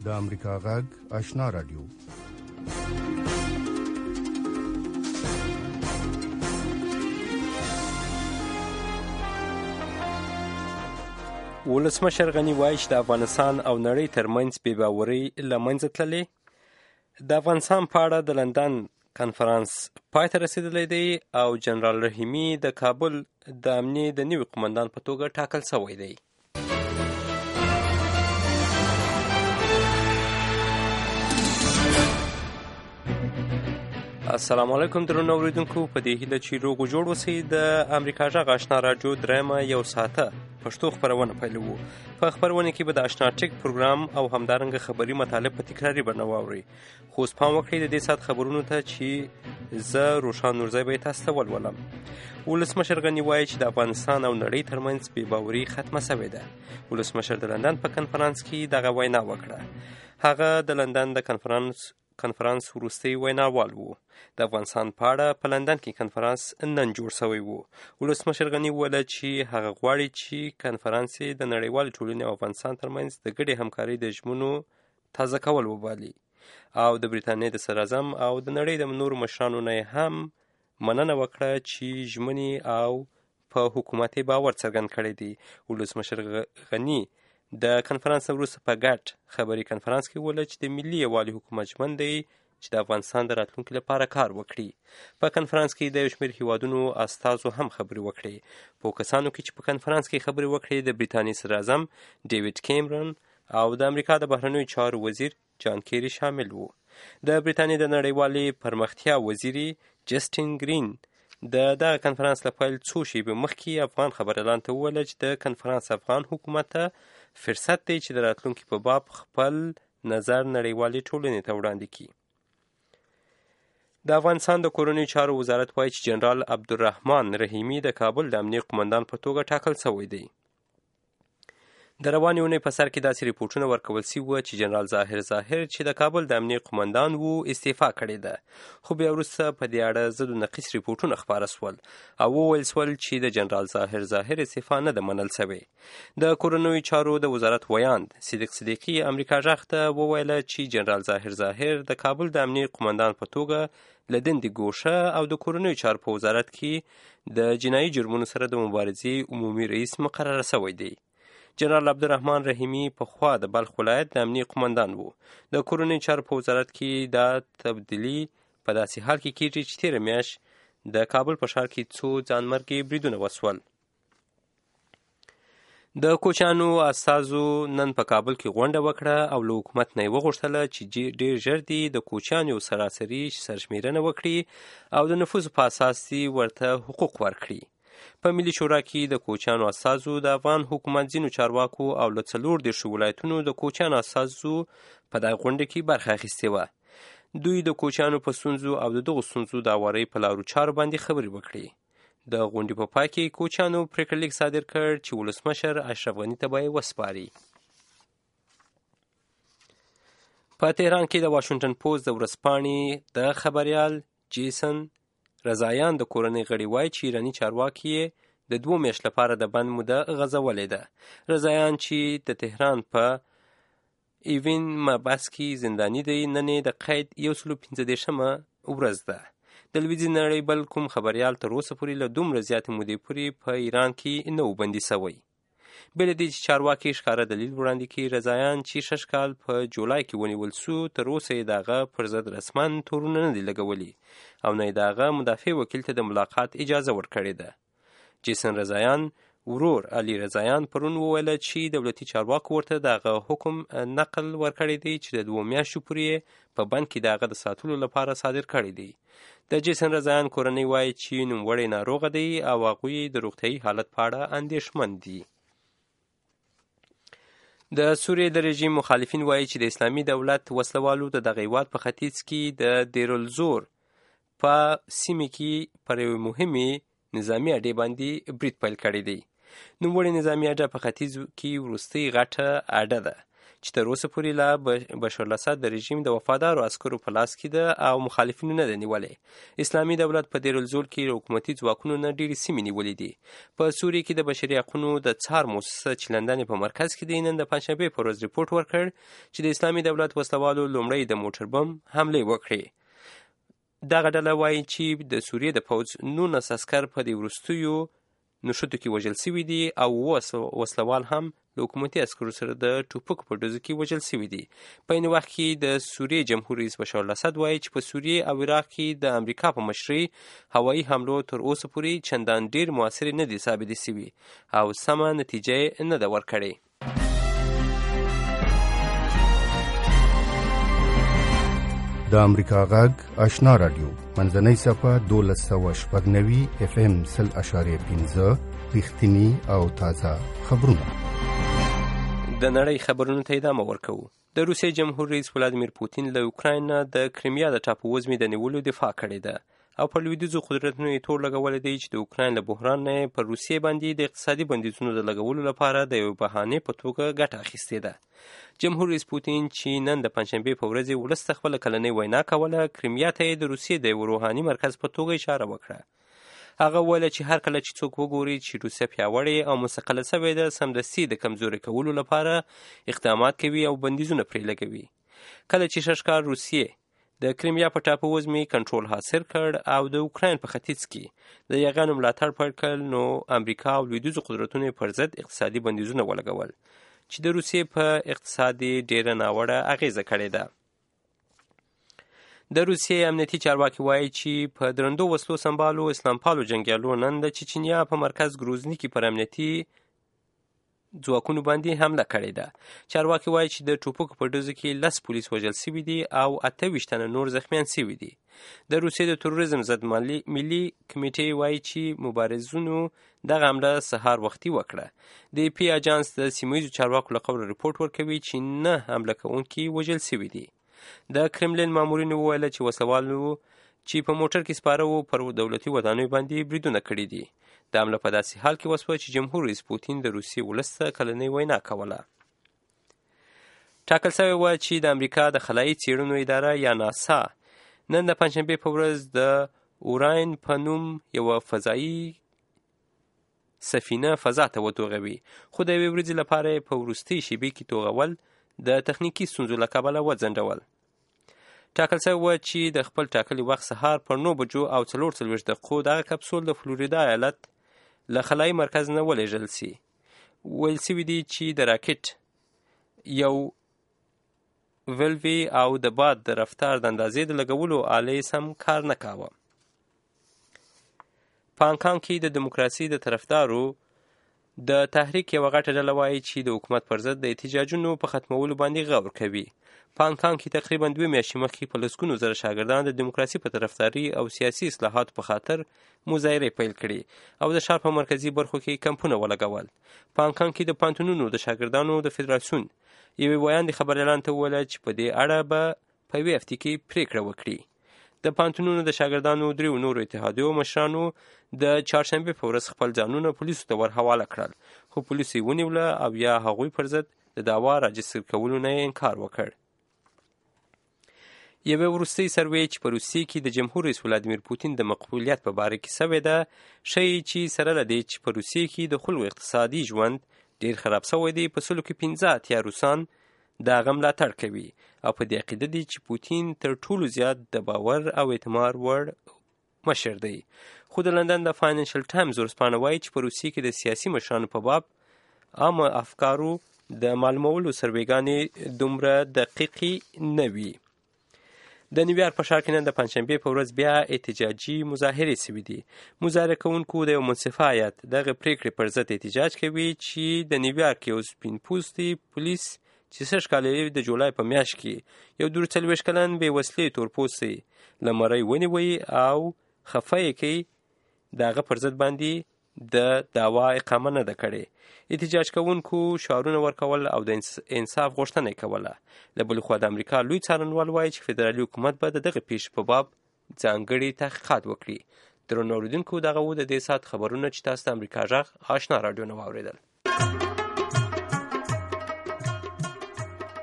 د امریکا غږ آشنا رادیو. ولسمشر غني وایي چې د افغانستان او نړۍ ترمنځ بې باورۍ له منځه تللې. د افغانستان په اړه د لندن کنفرانس پای ته رسېدلی دی او جنرال رحیمي د کابل د امنیې د نوي قمندان په توګه ټاکل شوی دی. السلام علیکم درنو اوریدونکو، په دې هیله چې روغ او جوړ اوسئ د امریکا غږ آشنا راډیو درېیمه یو ساعته پښتو خپرونه پیلوو. په خپرونه کې به د آشنا ټیک پروګرام او همدارنګه خبري مطالب په تکراري بڼه واورئ. خو اوس پام وکړئ د دې ساعت خبرونو ته چې زه روښان نورزی به یې تاسو ته ولولم. ولسمشر غني وایي چې د افغانستان او نړۍ ترمنځ بې باوري ختمه شوې ده. ولسمشر د لندن په کنفرانس کې دغه وینا وکړه. هغه د لندن د کنفرانس وروستی ویناوال و. د افغانستان په اړه په لندن کې کنفرانس نن جوړ شوی و. ولسمشر غني وویل چې هغه غواړي چې کنفرانس د نړیوالې ټولنې او افغانستان ترمنځ د ګډې همکارۍ د ژمنو تازه کول وبالي او د برټانیې د صدراعظم او د نړۍ د نورو مشرانو نه هم مننه وکړه چې ژمنې او په حکومت باور څرګند کړی دی. ولسمشر غني د کنفرانس وروسته په ګډ خبري کنفرانس کې وویل چې د ملي یووالي حکومت ژمن دی چې د افغانستان د راتلونکي لپاره کار وکړي. په کنفرانس کې د یو شمېر هیوادونو استازو هم خبرې وکړې. په کسانو کې چې په کنفرانس کې خبرې وکړې د برټانیې صدراعظم ډیویډ کیمرون او د امریکا د بهرنیو چارو وزیر جان کیری شامل وو. د برټانیې د نړیوالې پرمختیا وزیري جسټین ګرین د دغه کنفرانس له پیل څو شېبې مخکې افغان خبريالان ته وویل چې د کنفرانس افغان حکومت ته فرصت دی چې د راتلونکي په باب خپل نظر نړیوالې ټولنې ته وړاندې کړي. د افغانستان د کورنیو چارو وزارت وایي چې جنرال عبدالرحمن رحیمي د کابل د امنیې قمندان په توګه ټاکل شوی دی. د روانې اونۍ په سر کې داسې ریپورټونه ورکول شوي وو چې جنرال ظاهر چې د کابل د امنیې قمندان وو استعفا کړې ده. خو بیا وروسته په دې اړه ضد و نقیص ریپورټونه خپاره شول او وویل شول چې د جنرال ظاهر استعفا نه ده منل شوې. د کورنیو چارو د وزارت ویاند صدیق صدیقي امریکا غږ ته وویل چې جنرال ظاهر د کابل د امنیې قمندان په توګه له دندې ګوښه او د کورنیو چارو په وزارت کې د جنایي جرمونو سره د مبارزې عمومي رئیس مقرر شوی دی. جنرال عبدالرحمن رحیمي پخوا د بلخ ولایت د امنیې قمندان و. د کورنیو چارو په وزارت کې دا تبدیلي په داسې حال کې کېږي چې تېره میاشت د کابل په ښار کې څو ځانمرګي بریدونه وشول. د کوچیانو استازو نن په کابل کې غونډه وکړه او له حکومت نه یې وغوښتله چې ډېر ژر دي د کوچیانو سراسري سرشمېرنه وکړي او د نفوذ په اساس دي ورته حقوق ورکړي. په ملي شورا کې د کوچیانو استازو د افغان حکومت ځینو چارواکو او له 40 ولایتونو د کوچیانو استازو په دغه غونډه کې برخه اخیستې وه. دوی د کوچیانو په ستونزو او د دغو ستونزو د هوارۍ په لارو چارو باندې خبرې وکړې. د غونډې په پای کې کوچیانو پریکړه لیک صادر کړ چې ولسمشر اشرف غني ته به یې وسپاري. په تهران کې د واشنګټن پوسټ د ورځپاڼې د خبریال جیسن رضایان د کورنۍ غړي وایي چې ایراني چارواکي د 2 میاشتو لپاره د بند موده غځولې ده. رضایان چې د تهران په ایوین مبس کې زنداني دی، نن د قید 115مه ورځ ده. د لویدیځ نړۍ بل کوم خبریال تر اوسه پورې له دومره زیاتې مودې پورې په ایران کې نه و بندي شوی. بې له دې چې چارواکي ښکاره دلیل وړاندې کړي، رضایان چې شش کال په جولای کې ونیول شو تر اوسه یې د هغه پر ضد رسما تورونه نه دي لګولي او نه یې د هغه مدافع وکیل ته د ملاقات اجازه ورکړې ده. جیسن رضایان ورور علي رضایان پرون وویل چې دولتي چارواکو ورته د هغه حکم نقل ورکړی دی چې د 2 میاشتو پورې په بند کې د هغه د ساتلو لپاره صادر کړی دی. د جیسن رضایان کورنۍ وایي چې نوموړی ناروغه دی او هغوی د روغتیايي حالت په اړه اندېښمن دي. د سوریې د رژیم مخالفین وایي چې د اسلامي دولت وسلوالو د دغه هیواد په ختیځ کې د دیرالزور په سیمه کې پر یوې مهمې نظامي اډې باندې برید پیل کړی دی. نوموړې نظامي اډه په ختیځ کې وروستۍ غټه اډه ده چې تر اوسه پورې لا بشار الاسد د رژیم د وفادارو عسکرو په لاس کې ده او مخالفینو نه ده نیولې. اسلامي دولت په دیر الزور کې حکومتي ځواکونو نه ډېرې سیمې نیولې دي. په سوریه کې د بشري حقونو د څار موسسه چې لندن په مرکز کې دی نن د پنجشنبې په ورځ ریپورټ ورکړ چې د اسلامي دولت وسلوالو لومړی د موټر بم حملې وکړې. دغه ډله وایي چې د سوریې د پوځ 19 عسکر په دې وروستیو نښتو کې وژل شوي دي او وسلوال هم له حکومتي عسکرو سره د ټوپک په ډزو کې وژل شوي دي. په این وخت کې د سوریې جمهور رئیس بشار الاسد وایي چې په سوریې او عراق کې د امریکا په مشرۍ هوایي حملو تر اوسه پورې چندان ډېر موثر نه دي ثابتې شوي او سمه نتیجه نه ده ورکړې. د امریکا غږ آشنا رادیو منځنۍ صفحه 1290 FM 0.5 رښتینی او تازه خبرونه. د نړۍ خبرونو ته ادامه ورکوو. د روسیې جمهور رئیس ولادیمیر پوتین له اوکراین نه د کریمیا د ټاپووزمې د نیولو دفاع کړې ده او په لویدیځو قدرتونو یې تور لګولی دی چې د اوکراین له بحران نه پر روسیې باندې د اقتصادي بندیزونو د لګولو لپاره د یوې بهانې په توګه ګټه اخیستې ده. جمهور رئیس پوتین چې نن د پنجشنبې په ورځ ولس ته خپله کلنۍ وینا کوله، کریمیا ته یې د روسیې د یو روحاني مرکز په توګه اشاره وکړه. هغه وویل چې هر کله چې څوک وګوري چې روسیه پیاوړې او مستقله شوې ده، سمدستي د کمزوري کولو لپاره اقدامات کوي او بندیزونه پرې لګوي. کله چې ششکار روسیې د کریمیا په ټاپووزمې کنټرول حاصل کړ او د اوکراین په ختیځ کې د یاغیانو ملاتړ پیل کړ، نو امریکا او لویدیځو قدرتونو یې پر ضد اقتصادي بندیزونه ولګول چې د روسیې په اقتصاد ډېره ناوړه اغیزه کړې ده. د روسیې امنیتي چارواکي وایي چې په درندو وسلو سمبالو اسلامپالو جنګیالو نن د چچنیا په مرکز ګروزني کې پر امنیتي ځواکونو باندې حمله کړې ده. چارواکي وایي چې د ټوپکو په ډزو کې 10 پولیس وژل شوي دي او 28 تنه نور زخمیان شوي دي. د روسیې د تروریزم ضد ملي کمیټې وایي چې مبارزونو دغه حمله سهار وختي وکړه. د پی اجانس د سیمهییزو چارواکو له قوله ریپورټ ورکوي چې 9 حمله کوونکي وژل شوي دي. د کرملین مامورینو وویل چې وسلوالو چې په موټر کې سپاره وو پر دولتي ودانیو باندې بریدونه کړي دي. د حمله په داسې حال کې وسوه چې جمهور رئیس پوتین د روسیې ولس ته کلنۍ وینا کوله. ټاکل شوی وه چې د امریکا د خلایي څېړنو اداره یا ناسا نن د پنجشنبې په ورځ د اوراین په نوم یوه فضایي سفینه فضا ته وتوغوي، خو د یوې ورځې لپاره یې په وروستۍ شېبې کې توغول د تخنیکي ستونزو له کبله وځنډول. ټاکل شوی وه چې د خپل ټاکلي وخت سهار پر 9 بجو او 44 دقیقو دغه کپسول د فلوریدا ایالت له خلایي مرکز نه ولېږل شي. ویل شوي دي چې د راکټ یو ولوي او د باد د رفتار د اندازې د لګولو آلې سم کار نه کاوه. په هانګ کې د دیموکراسي د طرفدارو د تحریک یوه غټه ډله وایي چې د حکومت پر ضد د احتجاجونو په ختمولو باندې غور کوي. په هانګ کې تقریبا 2 میاشتې مخکې په لسګونو زره شاګردان د دیموکراسي په طرفداري او سیاسي اصلاحاتو په خاطر مظاهرې پیل کړي او د ښار په مرکزي برخو کې کمپونه ولګول. په هانګ کې د پوهنتونونو د شاګردانو د فدراسیون یوې ویاندې خبریالانو ته وویل چې په دې اړه به په یوې هفتې کې پریکړه وکړي. د پوهنتونونو د شاګردانو 3 نورو اتحادیو مشرانو د چهارشنبې په ورځ خپل ځانونه پولیسو ته ورحواله کړل، خو پولیسو یې ونیوله او یا هغوی پر ضد د دعوا راجستر کولو نه یې انکار وکړ. یوه وروستۍ سروې چې په روسیې کې د جمهور رئیس ولادیمیر پوتین د مقبولیت په باره کې شوې ده، ښیي چې سره له دې چې په روسیې کې د خلکو اقتصادي ژوند ډېر خراب شوی دی، په سلو کې 15 اتیا روسان د هغه ملاتړ کوي او په دې عقیده دي چې پوتین تر ټولو زیات د باور او اعتماد وړ مشر دی. خو د لندن د فاینانشل ټایمز ورځپاڼه وایي چې په روسیې کې د سیاسي مشرانو په باب عامه افکارو د معلومولو سروېګانې دومره دقیقې نه وي. د نیویارک په ښار کې نن د پنجشنبې په ورځ بیا احتجاجي مظاهرې شوي دي. مظاهره کوونکو د یو منصفه هیات دغه پریکړې پر ضد احتجاج کوي چې د نیویارک یو سپین پوستي پولیس چې 6 کاله د جولای په میاشت کې یو 43 کلن بې وسلې تورپوستی له مرۍ ونیوی او خفه یې کوي، د هغه پر ضد باندې د دعوا اقامه نه ده کړې. احتجاج کوونکو شعارونه ورکول او د انصاف غوښتنه کوله. له بلې خوا د امریکا لوی څارنوال وایي چې فدرالي حکومت به د دغه پیښې په باب ځانګړي تحقیقات وکړي. درنو اوریدونکو، دغه و د دې ساعت خبرونه چې تاسو ته امریکا غږ آشنا راډیو نه واورېدل.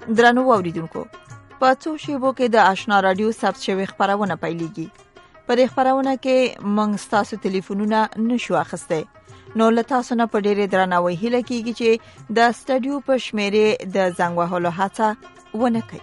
درنو اوریدونکو، په څو شیبو کې د آشنا رادیو ثبت شوی خبرونه پیلېږي. په دې خبرونه کې موږ ستاسو ټلیفونونه نشو اخیستی، نو له تاسو نه په ډېرې درناوي هیله کېږي چې د سټډیو په شمیرې د زنګ وهلو هڅه ونه کوئ.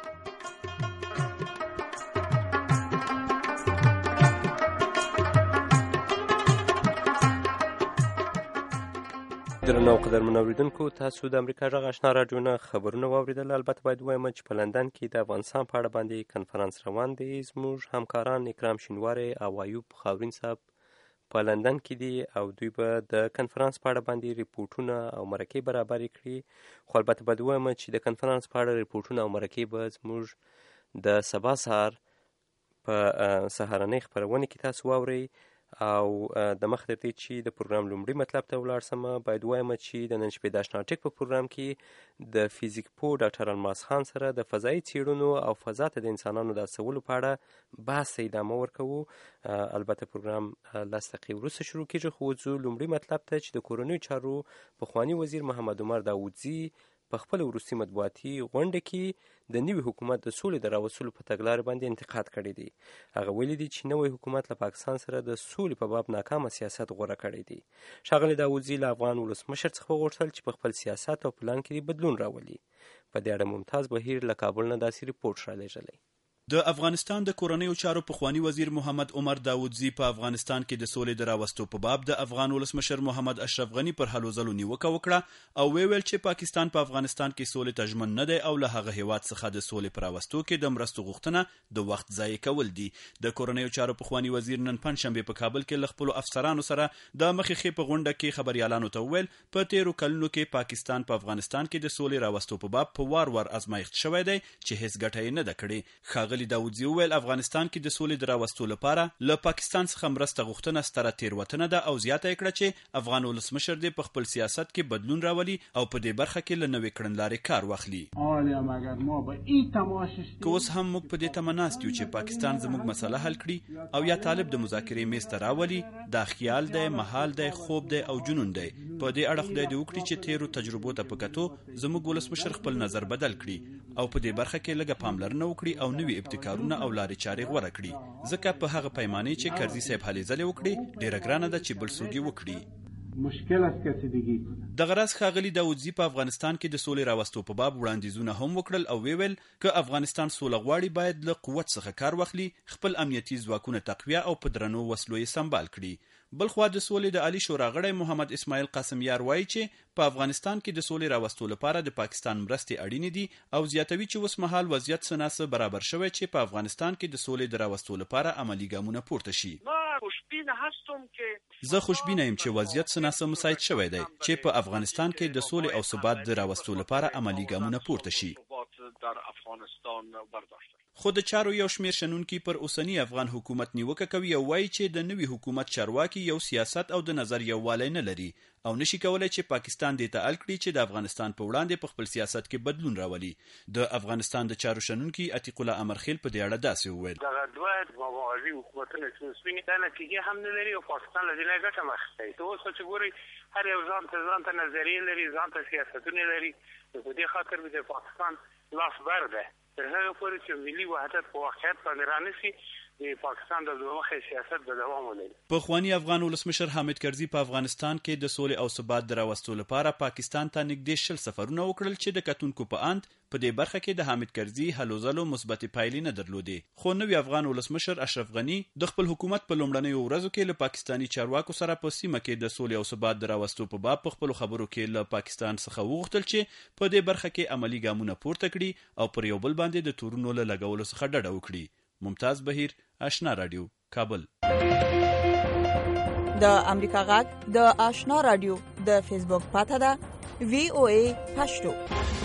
درنو قدرمن اوریدونکو، تاسو د امریکا غږ آشنا رادیو نه خبرونه واوریدل. البته باید وایم چې په لندن کې د افغانستان په اړه باندې کنفرانس روان دی. زموږ همکاران اکرام شینواری او ایوب خاورین صاحب په لندن کې دي او دوی به د کنفرانس په اړه باندې ریپورټونه او مرکې برابرې کړي. خو البته باید وایم چې د کنفرانس په اړه ریپورټونه او مرکې به زموږ د سبا سهار په سهارنۍ خپرونه کې تاسو واورئ. او د مخ تر دې چې د پروګرام لومړي مطلب ته ولاړ سم، باید وایم چې د نن شپې د آشنا ټک په پروګرام کې د فزیک پوه ډاکټر الماس خان سره د فضایي څیړنو او فضا ته د انسانانو د استولو په اړه بحث ته ادامه ورکوو. البته پروګرام 10 دقیقې وروسته شروع کېږي، خو ځو لومړي مطلب ته چې د کورنیو چارو پخواني وزیر محمد عمر داودزي په خپل وروستي مطبوعاتي غونډه کې د نوي حکومت د سولې د راوستلو په تګلارې باندې انتقاد کړی دی. هغه ویلي دی چې نوی حکومت له پاکستان سره د سولې په باب ناکامه سیاست غوره کړی دی. ښاغلی داودزي له افغان ولسمشر څخه وغوښتل چې په خپل سیاست او پلان کې بدلون راولي. په دې اړه ممتاز بهیر له کابل نه داسې ریپورټ رالیږلی. د افغانستان د کورنیو چارو پخوانی وزیر محمد عمر داودزي په افغانستان کې د سولې د راوستو په باب د افغان ولسمشر محمد اشرف غني پر هلو ځلو نیوکه وکړه او ویل چې پاکستان په افغانستان کې سولې ته ژمن نه دی او له هغه هیواد څخه د سولې پر راوستو کې د مرستو غوښتنه د وخت ضایع کول دي. د کورنیو چارو پخوانی وزیر نن پنځشنبه په کابل کې له خپلو افسرانو سره د مخې په غونډه کې خبريالانو ته ویل په تیرو کلونو کې پاکستان په افغانستان کې د سولې راوستو په باب په وار ازمایښت شوی دی چې هیڅ ګټه یې نه ده کړې. ښاغلی داودزي ویل افغانستان کې د سولې د راوستو لپاره له پاکستان څخه مرسته غوښتنه ستره تیروتنه ده او زیاته یې کړه چې افغان ولسمشر دې په خپل سیاست کې بدلون راولي او په دې برخه کې له نوې کړنلارې کار واخلي. که اوس هم موږ په دې تمه ناست یو چې پاکستان زموږ مسله حل کړي او یا طالب د مذاکرې میز ته راولي، دا خیال دی، محال دی، خوب دی او جنون دی. په دې اړه خدای دې وکړي چې تیرو تجربو ته په کتو زموږ ولسمشر خپل نظر بدل کړي او په دې برخه کې لږه پاملرنه وکړي او نوې ابتکارونه او لارې چارې غوره کړي. ځکه په هغه پیمانه چې کرزي صاحب هلې ځلې وکړي ډیره ګرانه ده چې بل څوک یې وکړي. مشکل است کسی دیگه. د غرض ښاغلي داودزي په افغانستان کې د سولې راوستو په باب وړاندیزونه هم وکړل او ویل که افغانستان سوله غواړي باید له قوت څخه کار واخلي، خپل امنیتي ځواکونه تقویه او په درنو وسلو یې سمبال کړي. بلخوا د سولې د عالی شورا غړی محمد اسماعیل قاسمیار وایي چې په افغانستان کې د سولې راوستو لپاره د پاکستان مرستې اړینې دي او زیاتوي چې اوس مهال وضعیت څه برابر شوی چې په افغانستان کې د سولې د راوستو لپاره عملی ګامونه پورته شي. زه خوشبینه یم چې وضعیت څه مساعد شوی دی چې په افغانستان کې د سولې او ثبات د راوستو لپاره عملی ګامونه پورته شي. خو د چارو یو شمیر شنونکي پر اوسنی افغان حکومت نیوکه کوي او وایي چې د نوي حکومت چارواکي یو سیاست او د نظر یووالی نه لري او نشي کولای چې پاکستان دې ته اړ کړي چې د افغانستان په وړاندې په خپل سیاست کې بدلون راولي. د افغانستان د چارو شنونکي عتیق الله امرخیل په دې اړه داسې وویل: دغه دوه موازی حکومتونه چې سپینې دا نتیجه هم نه لري او پاکستان له دې نه ګټه مه اخلي. ته اوس چې ګورئ هر یو ځان ته نظریې لري، ځان ته سیاستونه لري. په دې خاطر به د پاکستان لاس بر ده تر هغه پورې چې ملي وحدت په واقعیت باندې رانشي د پاکستان د دوامخې سیاست به دوام ولري. پخوانی افغان ولسمشر حامد کرزي په افغانستان کې د سولې او ثبات د راوستو لپاره پاکستان ته نږدې 20 سفرونه وکړل چې د کتونکو په اند په دې برخه کې د حامد کرزي هلو ځلو مثبت پایلې نه درلودې. خو نوی افغان ولسمشر اشرف غني د خپل حکومت په لومړنیو ورځو کې له پاکستاني چارواکو سره په سیمه کې د سولې او ثبات د راوستو په باب په خپل خبرو کې له پاکستان څخه وغوښتل چې په دې برخه کې عملی ګامونه پورته کړي او پر یو بل باندې د تورونو له لګولو څخه ډډه وکړي. ممتاز بهیر، آشنا رادیو، کابل. د امریکا غږ د آشنا رادیو د فیسبوک پاڼه ده VOA پښتو.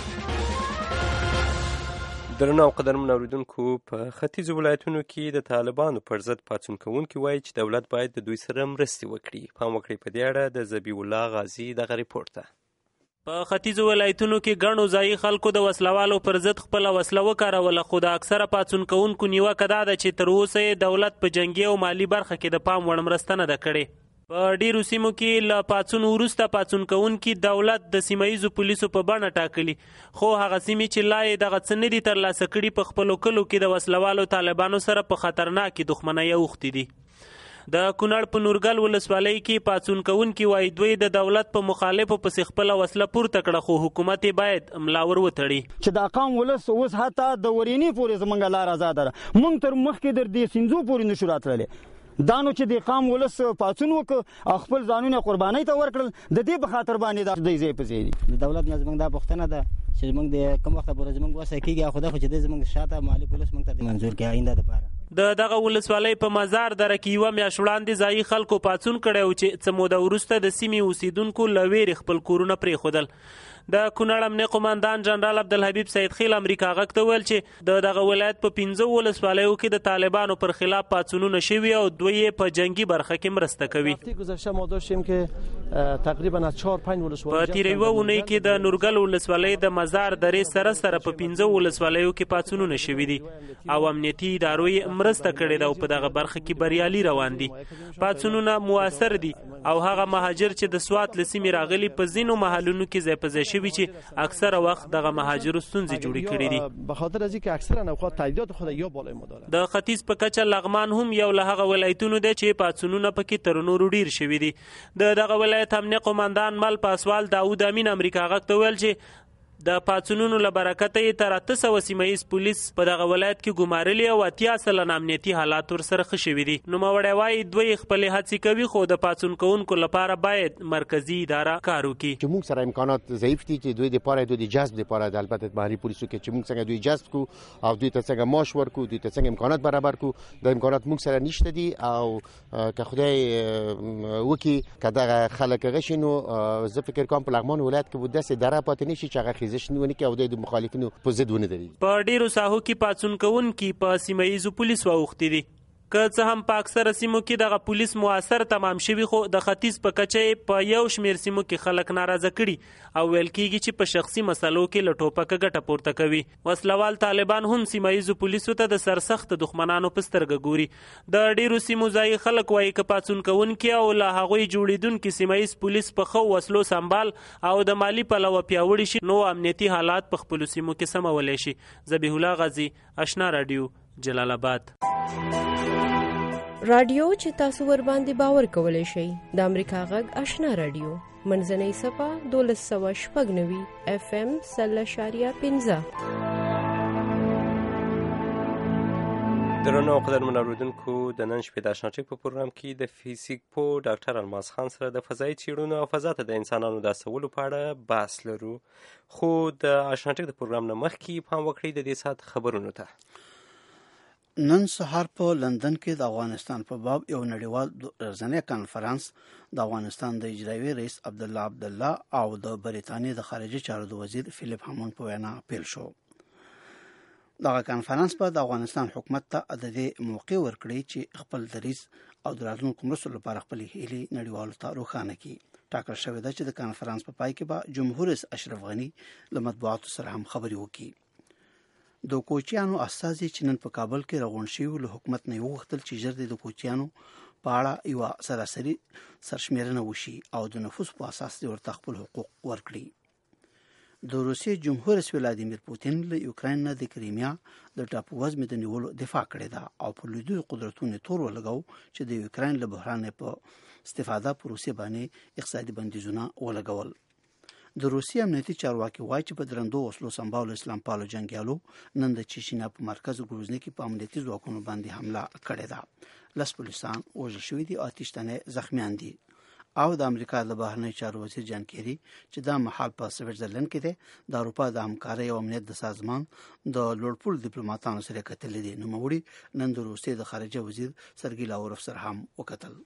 درنو او قدرمن اوریدونکو، په ختیځو ولایتونو کې د طالبانو پر ضد پاڅون کوونکي وایي چې دولت باید د دوی سره مرستې وکړي. پام وکړئ په دې اړه د ذبیح الله غازي دغه ریپورت ته. په ختیځو ولایتونو کې ګڼو ځایي خلکو د وسلوالو پر ضد خپله وسله وکاروله، خو د اکثره پاڅون کوونکو نیوکه دا ده چې تر اوسه یې دولت په جنګي او مالي برخه کې د پام وړ مرسته نه ده کړې. په ډیرو سیمو کې له پاڅون وروسته پاڅون کوونکي دولت د سیمایي پولیسو په بڼه ټاکلي، خو هغه سیمې چې لا یې دغه څه نه دي ترلاسه کړي په خپلو کلو کې د وسلوالو طالبانو سره په خطرناکې دښمنۍ اوښتي دي. د کونړ په نورګل ولسوالۍ کې پاڅون کوونکي وایي دوی د دولت په مخالفو پسې خپله وسله پورته کړه، خو حکومت یې باید ملا ور وتړي. چې د قام ولس اوس حتی د ورینې پورې زموږ لار آزاده ده، موږ تر مخکې در دې سیندزو پورې نشو راتللی. دا نو چې د قام ولس پاڅون وکړ او خپل ځانونه قربانۍ ته ورکړل، د دې په خاطر باندې د ځای په ځای دي. د دولت نه زموږ دا پوښتنه ده چې موږ د کوم وخت پورې زموږ وسه کېږي، خو دا خو چې د زموږ شاته مالي پولیس موږ ته منظور کړي آینده دپاره. د دغه ولسوالۍ په مزار دره کې یوه میاشت وړاندې ځایي خلکو پاڅون کړی و چې څه موده وروسته د سیمې اوسیدونکو له ویرې خپل کورونه پرېښودل. د کونړ امنیه قماندان جنرال عبدالحبیب سید خیل امریکا غږ ته ویل چې د دغه ولایت په 15 ولسوالیو کې د طالبانو پر خلاف پاڅونونه شوي او دوی یې په جنگي برخه کې مرسته کوي. په تېره یوه اونۍ کې د نورګل ولسوالۍ د مزار درې سره سره په 15 ولسوالیو کې پاڅونونه شوي دي او امنیتي ادارو یې مرسته کړې ده او په دغه برخه کې بریالي روان دي. پاڅونونه موثر دي او هغه مهاجر چې د سوات له سیمې راغلي په ځینو محلونو کې ځای په ځای چې اکثره وخت دغه مهاجرو ستونزې جوړې کړې دي. بخاطر از اینکه اکثرا اوقات تعداد خود یا بالای ما داره. د ختیځ په کچه لغمان هم یو له هغه ولایتونو دی چې پاڅونونه پکې تر نورو ډیر شوي دي. د دغه ولایت امنیه قماندان مل پاسوال داود امین امریکا غږ ته ویل چې د پاڅونونو له برکته یې تر 800 سیمهییز پولیس په دغه ولایت کې ګمارلي او 80 سلنه امنیتي حالات ورسره ښه شوي دي. نوموړی وایي دوی خپلې هڅې کوي خو د پاڅون کوونکو لپاره باید مرکزي اداره کار وکړي. چې موږ سره امکانات ضعیف دي چې دوی دپاره دوی د جذب دپاره د البته محلي پولیسو کې چې موږ څنګه دوی جذب کړو او دوی ته څنګه معاش ورکړو، دوی ته څنګه امکانات برابر کړو، د امکانات موږ سره نشته دي او که خدای وکړي که دغه خلک غشي نو زه فکر کوم په لغمان ولایت کې به داسې اداره پاتې نه شي چې هغه خیزش ونه کړي او د مخالفینو په ضد ونه درېږي. په ډیرو ساحو کې پاڅون کوونکي په سیمهییزو پولیسو اوښتي دي. که څه هم په اکثره سیمو کې دغه پولیس موثر تمام شوي، خو د ختیځ په کچه په یو شمېر سیمو کې خلک ناراضه کړي او ویل کېږي چې په شخصي مسلو کې له ټوپکه ګټه پورته کوي. وسلوال طالبان هم سیمهییزو پولیسو ته د سرسخت دښمنانو په سترګه ګوري. د ډیرو سیمو ځایي خلک وایي که پاڅون کوونکي او له هغوی جوړېدونکي سیمهییز پولیس په ښه وسلو سمبال او د مالي پلوه پیاوړي شي نو امنیتي حالات په خپلو سیمو کې سمولی شي. ذبیح الله غازي، اشنا راډیو، جلال آباد. راډیو چې تاسو ور باندې باور کولای شئ د امریکا غږ آشنا راډیو منځنۍ صفه 1290 FM 0.15. درنو قدرمن اوریدونکو، د نن شپې د آشنا ټک په پروګرام کې د فزیک پوه ډاکټر الماس خان سره د فضایي څیړنو او فضا ته د انسانانو د استولو په اړه بحث لرو. خو د آشنا ټک د پروګرام نه مخکې پام وکړئ د دې ساعت خبرونو ته. نن سهار په لندن کې د افغانستان په باب یو نړیوال ورځنی کانفرنس د افغانستان د اجرایي رئیس عبدالله او د بریتانیې د خارجه چارو د وزیر فیلیپ هامون په وینا پیل شو. دغه کانفرنس په د افغانستان حکومت ته د دې موقع ورکړي چې خپل دریځ او د راتلونکو مرستو لپاره خپلې هیلې نړیوالو ته روښانه کړي. ټاکل شوې ده چې د کانفرنس په پای کې به جمهور رئیس اشرف غني له مطبوعاتو سره هم خبرې وکړي. د کوچیانو استازي چې نن په کابل کې راغونډ شوي له حکومت نه وغوښتل چې ژر د کوچیانو په اړه یوه سراسري سرشمېرنه وشي او د نفوس په اساس ورته خپل حقوق ورکړي. د روسیې جمهور رئیس ولادیمیر پوتین له یوکراین نه د کریمیا د ټاپو وزمې د نیولو دفاع کړې ده او په لویدیځو قدرتونو تور ولګاو چې د یوکراین له بحران په استفاده په روسیې باندې اقتصادي بندیزونه ولګول. د روسیې امنیتي چارواکي وایي چې په درندو وسلو سمبالو اسلام پالو جنګیالو نن د چیچنیا په مرکز ګروزني کې په امنیتي ځواکونو باندې حمله کړې ده. 10 پولیسان وژل شوي دي او 8 تنه زخمیان دي. او د امریکا د بهرنی چارو وزیر جان کیری چې دا مهال په سویټزرلند کې دی د اروپا د همکارۍ او امنیت د سازمان د لوړپوړو ډیپلوماټانو سره کتلې دي. نوموړي نن د روسیې د خارجه وزیر سرګی لاوروف سره هم وکتل.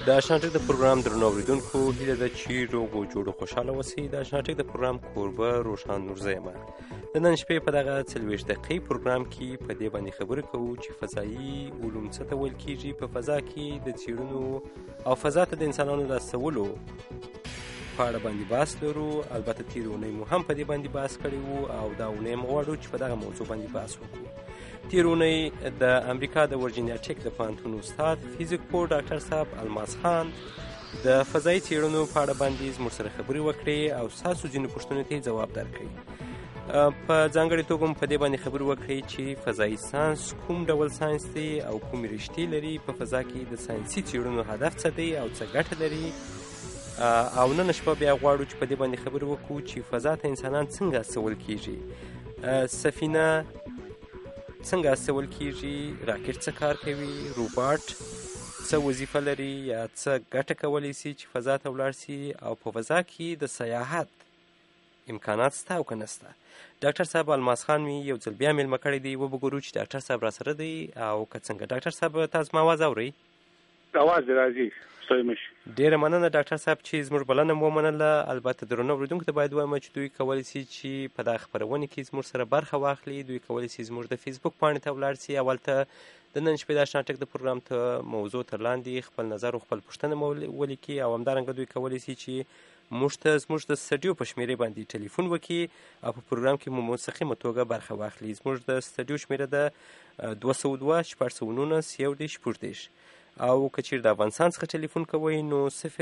د آشناټک د پروګرام درنو اوریدونکو هیله ده چې روغ او جوړ او خوشحاله اوسئ. د آشناټک د پروګرام کوربه روشان نورزی یم. د نن شپې په دغه 40 دقیقې پروګرام کې په دې باندې خبرې کوو چې فضایي علوم څه ته ویل کېږي، په فضا کې د څېړنو او فضا ته د انسانانو لاسولو په اړه باندې بحث لرو. البته تېرې اونۍ مو هم په دې باندې بحث کړی وو او دا اونۍ هم غواړو چې په دغه موضوع باندې بحث وکړو. تېره اونۍ د امریکا د ورجینیا ټیک د پوهنتون استاد فزیک پوه ډاکټر صاحب الماس خان د فضایي څېړنو په اړه باندې زموږ سره خبرې وکړې او ستاسو ځینو پوښتنو ته یې ځواب درکړئ. په ځانګړې توګه مو په دې باندې خبرې وکړئ چې فضایي ساینس کوم ډول ساینس دی او کومې رشتې لري، په فضا کې د ساینسي څېړنو هدف څه دی او څه ګټه لري. او نن شپه بیا غواړو چې په دې باندې خبرې وکړو چې فضا ته انسانان څنګه استول کېږي، سفینه څنګه استول کېږي، راکټ څه کار کوي، روباټ څه وظیفه لري یا څه ګټه کولی شي چې فضا ته ولاړ شي، او په فضا کې د سیاحت امکانات شته او که نه شته. ډاکټر صاحب الماس خان مې یو ځل بیا میلمه کړی دی، وبګورو چې ډاکټر صاحب را سره دی او که څنګه. ډاکټر صاحب تاسو ما اواز اورئ؟ اواز راځي. ډیره مننه ډاکټر صاحب چې زموږ بلنه مو ومنله. البته درنو اوریدونکو ته باید ووایم چې دوی کولی شي چې په دغه خپرونې کې زموږ سره برخه واخلي. دوی کولی شي زموږ د فیسبوک پاڼې ته ولاړ شي، اول ته د نن شپې د آشناټک د پروګرام ته موضوع تر لاندې خپل نظر او خپل پوښتنه مو ولیکي، او همدارنګه دوی کولی شي چې موږ ته زموږ د سټډیو په شمېرې باندې ټلیفون وکړي او په پروګرام کې مو مستقیمه توګه برخه واخلي. زموږ د سټډیو شمېره ده 202 619 14 او که چیرې د افغانستان څخه ټلیفون کوئ نو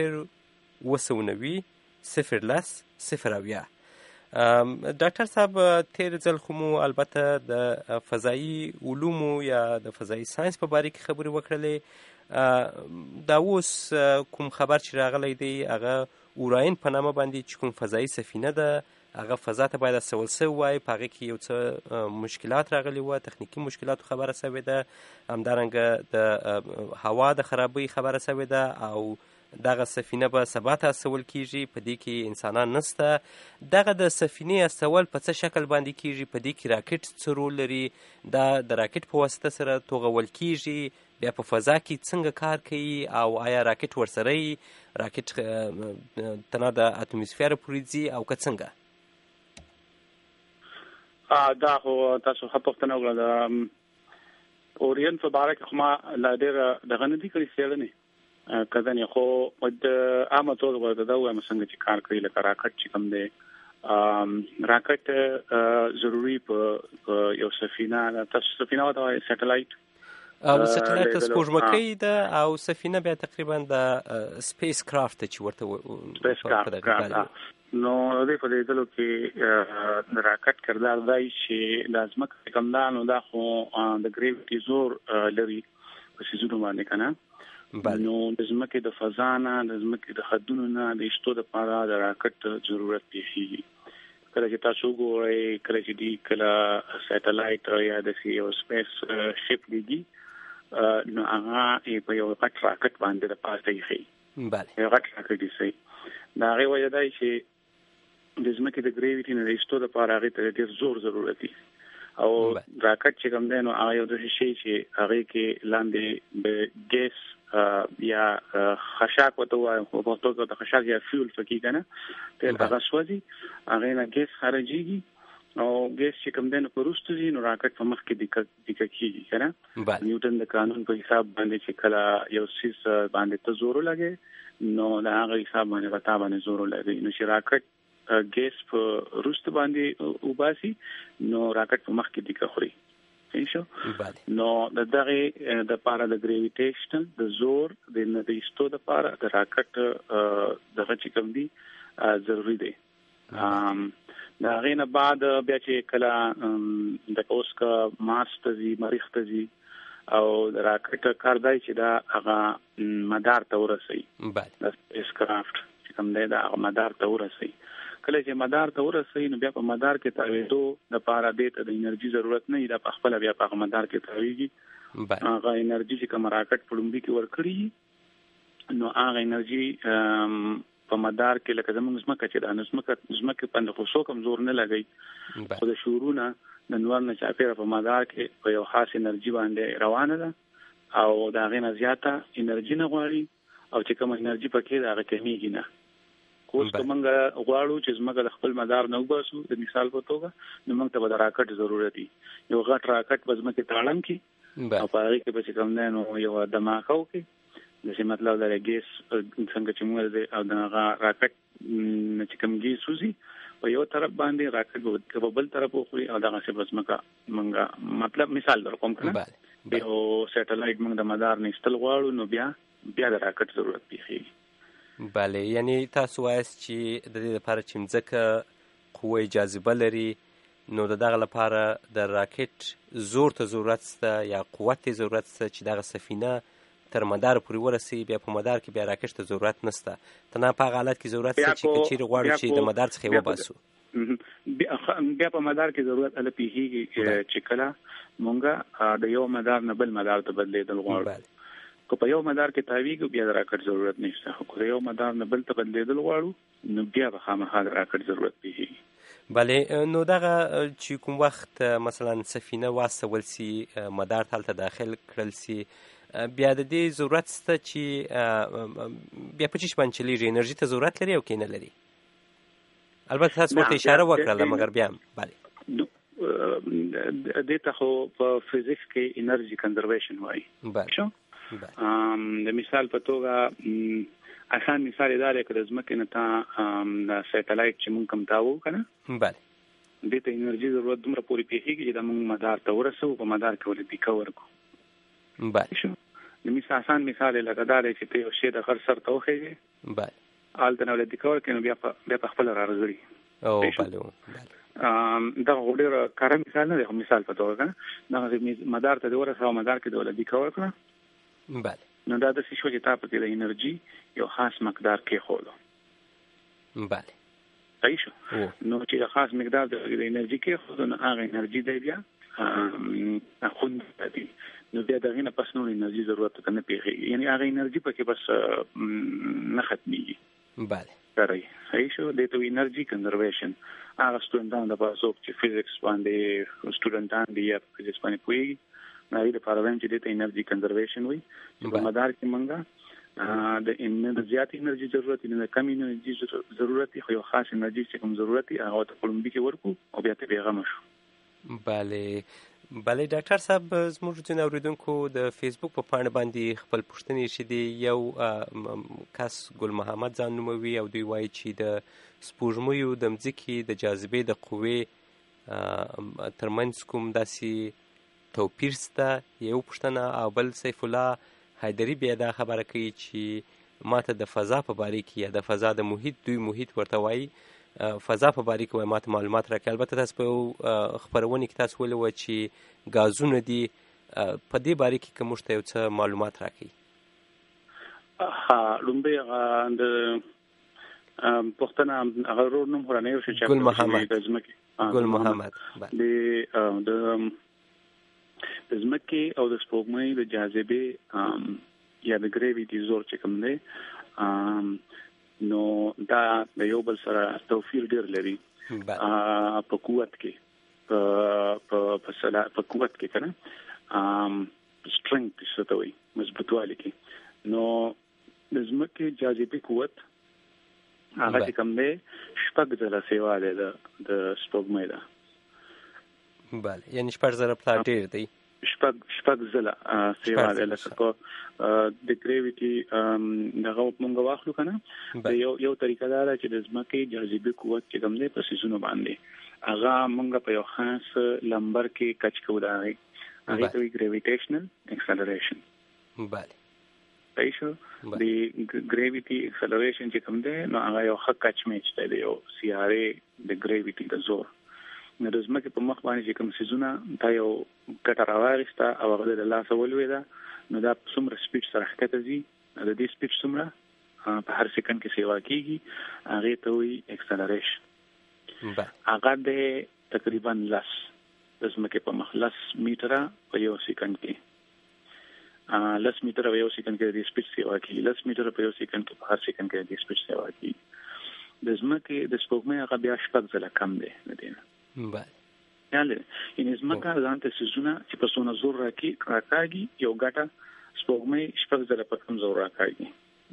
0 10 0 ډاکټر صاحب تیر ځل خو مو البته د فضایي علومو یا د فضایي ساینس په باره کې خبرې وکړلې. دا اوس کوم خبر چې راغلی دی هغه اوراین په نامه باندې چې کوم فضایي سفینه ده هغه فضا ته باید استول سوی وای، په هغې کې یو څه مشکلات راغلي وه، تخنیکي مشکلاتو خبره سوې ده، همدارنګه د هوا د خرابۍ خبره سوې ده او دغه سفینه به سبا ته استول کېږي، په دې کې انسانان نشته. دغه د سفینې استول په څه شکل باندې کېږي، په دې کې راکټ څه رول لري، دا د راکټ په واسطه سره توغول کېږي، بیا په فضا کې څنګه کار کوي او آیا راکټ ورسره یي، راکټ تنها د اتموسفیر پورې ځي او که څنګه؟ دا خو تاسو ښه پوښتنه وکړه. د اورین په باره کې خو ما لا ډېره دغه نه دي کړي څېړنې، که ځینې خو د عامه توګه به دا ووایم څنګه چې کار کوي. لکه راکټ چې کوم دی، راکټ ضروري په یو سفینه، تاسو سفینه ورته وایي سیټلایټ، او سیټلایټ ته سپوږمکۍ ده او سفینه بیا تقریبا د سپیس کرافت چې ورته سپیس کرافت. نو د په دې ډول کې د راکټ کردار دی چې د ځمکې کوم دا نو دا خو د ګریویټي زور لري په سيزونو باندې کنه. نو د ځمکې د فضا نه، د ځمکې د حدونو نه د ایستو لپاره د راکټ ضرورت پیښیږي. کله چې تاسو ګورئ، کله چې دی کله سیټلایټ یا د یو سپیس شپ لګي نو هغه په یو غټ راکټ باندې د پاسه یې بله یو غټ راکټ دی. دا هغه وجه دی چې د ځمکې د ګریویټي نه د ایستو لپاره هغې ته ډېر زور ضرورت دی. او راکټ چې کوم دی نو هغه یو داسې شی چې هغې کې لاندې د ګیس یا خشاک ورته وایي، په پښتو کې د خشاک یا فیول پکې که نه تیل هغه سوځي، هغې نه ګیس خارجېږي او ګیس چې کوم دی نو په وروسته ځي نو راکټ په مخ کې دیکه کېږي که نه. نیوټن د قانون په حساب باندې چې کله یو څیز باندې ته زور ولګي نو د هغه حساب باندې به تا باندې زور ولګي. نو چې راکټ ګیس په وروسته باندې وباسي نو راکټ په مخ کې دیکه خوري. نو د دغه د پاره د ګریویټیشن د زور د ایستو د پاره د راکټ دغه چې کوم دی ضروری دی. دا غینه بعد بیا چې کله د اوس کا مارس ته ځي، مریخ ته ځي او د راکټ کار دی چې دا هغه مدار ته ورسي. د سپیس کرافت چې کوم دی دا هغه مدار ته ورسي. کله چې مدار ته ورسي نو بیا په مدار کې تاویدو د پاره د انرژي ضرورت نه دا په خپل بیا په مدار کې تاویږي. هغه انرژي چې کوم راکټ په لومبي کې ورکړي نو هغه انرژي په مدار کې لکه زموږ ځمکه چې د ځمکې په خصوصو کمزور نه لګي، خو د شورونه د نور نه چاپیره په مدار کې په یو خاص انرژي باندې روانه ده او دا غي نه زیاته انرژي نه غواړي او چې کوم انرژي پکې دا هغه کمیږي نه. اوس کومنګ غواړو چې زموږ د خپل مدار نه وباسو د مثال په توګه نو موږ ته د راکټ ضرورت دی. یو غټ راکټ په ځمکه تاړم کې او په هغه کې به کوم نه نو یو دماغو کې د څه مطلب د ګیس څنګه چې موږ او د راکټ چې کوم ګیس وزي په یو طرف باندې راکټ په بل طرف خوري او دغه څه بس موږ مطلب مثال در کوم کنه یو سټلایټ موږ د مدار نه استل غواړو نو بیا د راکټ ضرورت پیږي. بله، یعنی تاسو وایست چې د دې لپاره چې مځکه قوه جاذبه لري نو د دغه لپاره د راکټ زور ته ضرورت شته یا قوت ته ضرورت شته چې دغه سفینه تر مدار پورې ورسي، بیا په مدار کې بیا راکټ ته ضرورت نشته. تنها په هغه حالت کې ضرورت شته چې چیرې غواړو چې د مدار څخه وباسو بیا په مدار کې ضرورت اله پیږي چې کله مونږه د یو مدار نه بل مدار ته بدلیدل غواړو. که په یو مدار کې تاویږي بیا د راکټ ضرورت نشته، خو که یو مدار نه بل ته بدلیدل غواړو نو بیا به خامخا د راکټ ضرورت پیږي. بله، نو دغه چې کوم وخت مثلا سفینه واستول سي مدار ته داخل کړل سي بیا د دې ضرورت شته چې بیا په چی باندې چلیږي، انرژي ته ضرورت لري او کې نه لري؟ البته تاسو ورته اشاره وکړه مګر بیا بله دې ته خو په فزیکس کې انرژي کنزرویشن وایي. بله، د مثال په توګه آسان مثال دا دی چې زمکه نه تا د سټلایټ چې مونږ کوم تاو کنه بله دې ته انرژي ضرورت دومره پوری پیږي چې د مونږ مدار ته ورسو په مدار کې ولې پیکور کو. بله، د مثال آسان مثال لکه دا دی چې ته یو شی د غر سر ته وخېږي بله آلته نو ولې پیکور کې نو بیا په خپل راځي. او بله دا غوډه کار مثال نه دی، مثال په توګه کنه دا مدار ته ورسو مدار کې د ولې پیکور کنه. بله، نو دا د شیشو چې تاسو کې د انرژي یو خاص مقدار کې خولو. بله، صحیح شو. نو چې د خاص مقدار د انرژي کې خولو نو هغه انرژي دی بیا خوند دی نو بیا دغه نه پس نو انرژي ضرورت نه پیږي، یعنی هغه انرژي پکې بس نه ختميږي. بله، صحیح شو. د ته انرژي کنزرویشن هغه سټوډنټانو د پاسو چې فزیکس باندې سټوډنټان دی یا فزیکس باندې کوي نه د پاروین چې د انرژي کنزرویشن وي چې په مدار کې منګه د زیات انرژي ضرورت نه کم انرژي ضرورت خو یو خاص انرژي چې کوم ضرورت هغه ته کولمبي کې ورکو او بیا ته پیغام شو. بله ډاکټر صاحب زموږ ځینې اوریدونکو د فیسبوک په پاڼه باندې خپل پوښتنې شدي. یو کس ګل محمد ځان نوموي او دوی وایي چې د سپوږمیو د مځکې د جاذبې د قوې ترمنځ کوم داسې توپیر شته. یو پوښتنه او بل سیف الله حیدری بیا دا خبره کوي چې ماته د فضا په باره کې یا د فضا د محیط دوی محیط ورته وایي فضا په باره کې وایي ماته معلومات راکړي. البته تاسو په خپرونه کې تاسو ویلي وو چې ګازونه دي، په دې باره کې که موږ ته یو څه معلومات راکړي. لومبۍ د پښتنه هغه ورور نوم هرانه یو چې ګل محمد د زمکه او د سپوږمۍ د جاذبې یا د ګریویټي زور چې کوم دی نو دا د یو بل سره توفیر ډیر لري په قوت کې په قوت کې کنه سترنګ څه ته وایي مضبوطوالی کې. نو د زمکه جاذبې قوت هغه چې کوم دی شپږ ځله سیوا دی د سپوږمۍ ده. بله، یعنی شپږ ځله پلا ډیر دی. شپږ ځله سیوا دی لکه په د ګریویټي دغه مونږ واخلو کنه یو طریقه دا چې د زمکه جاذبې قوت چې کوم دی په سيزونو باندې هغه مونږ په یو خاص لمبر کې کچ کوو دا هغه ته ګریویټیشنل اکسلریشن. بله، صحیح شو. د ګریویټي اکسلریشن چې کوم دی نو هغه یو ښه کچ میچ دی یو سیاره د ګریویټي د زور. نو د زمکه په مخ باندې چې کوم سيزونه دا یو ګټه راوړسته او هغه د لاس ولوي نو دا څومره سپیډ سره حرکت کوي د دې سپیډ څومره په هر سکند کې سیوا کیږي هغه ته وایي اکسلریشن. هغه د تقریبا لاس د زمکه په مخ لاس میټره په یو سکند کې لاس میټره په یو سکند کې د سپیډ سیوا کیږي لاس میټره په یو سکند کې په هر سکند کې د سپیډ سیوا کیږي. د زمکه د سپوږمۍ هغه بیا شپږ ځله کم دی نه دی. بله، یعنی زمکه ځان ته سيزونه چې په سونه زور راکاږي یو ګټه سپوږمۍ شپږ ځله په کم زور راکاږي.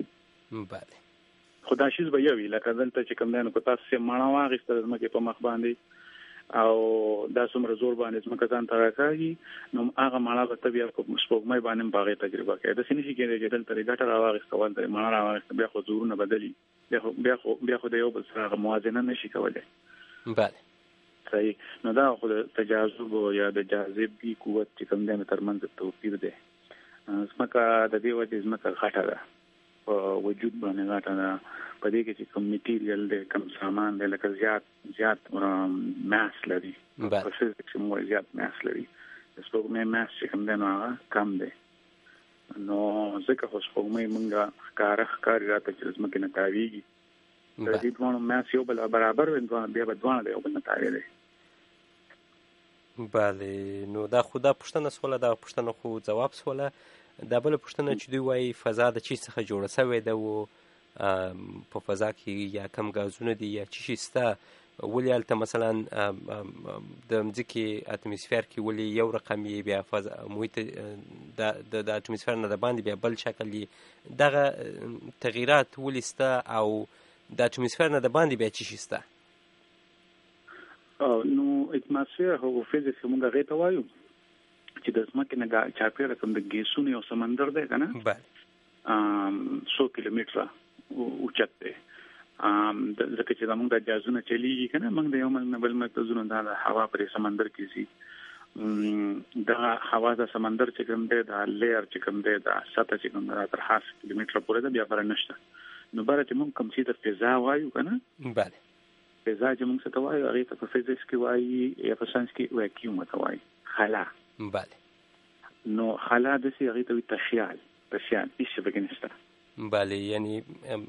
بله خدا شیز به یوي لکه دلته چې کوم دنه کو تاسو ماڼه واغسته زمکه په مخ باندې او دا څومره زور باندې زمکه ځان تراکاږي نو هغه ماڼه به بیا په سپوږمۍ باندې باغې تجربه کوي د سینې کې چې دلته ګټه راواغسته ولته ماڼه راواغسته بیا خو زورونه بدلی بیا خو د یو بل سره موازنه نشي کولای. بله صحیح. نو دا خو د تجاذب یا د جاذبې قوت چې کوم دنه ترمنځ توپیر دی. زمکه د دې وجه زمکه غټه ده وجود باندې غاټه ده په دې کې چې کوم میټیریل دی کوم سامان دی لکه زیات ماس لري په فزیکس مو زیات ماس لري سپوږمۍ ماس چې کوم دی نو هغه کم دی نو ځکه خو سپوږمۍ مونږه ښکاري راته چې زموږ نه تاویږي د دې دوه ماس یو بل برابر وي بیا به دوه یو بل نه تاویږي. بله نو دا خو دا پوښتنه سوله دا پوښتنه خو جواب سوله. دا بل پوښتنه چې دوی وایي فضا د چی څخه جوړه شوې ده او په فضا کې یا کم غازونه دي یا چی شته ولې هلته مثلا د مځکې اتموسفیر کې ولې یو رقم یې بیا فضا محیط د اتموسفیر نه د باندې بیا بل شکل یې دغه تغییرات ولې شته او د اتموسفیر نه د باندې بیا چی شته؟ نو اتموسفیر هو فزیکس موږ هغه ته وایو چې د ځمکې نه چاپیره کوم د ګیسونو یو سمندر دی کنه بله 100 کیلومتره اوچت دی ځکه چې زموږ د جازونه چلیږي کنه موږ د یو بل بل مرکزونو د هوا پر سمندر کې سي دا هوا د سمندر چې کوم دی دا لیر چې کوم دی دا سطح چې کوم دی تر 100 کیلومتره پورې دا بیا پر نشته نو بره چې موږ کوم څه د فضا وایو کنه بله فضا چې موږ څه ته وایو هغه ته په فزیکس کې وایي یا په ساينس کې ویکیوم ته وایي خلا. بله نو خلا د سی هغه ته تخیال هیڅ به نشته. بله یعنی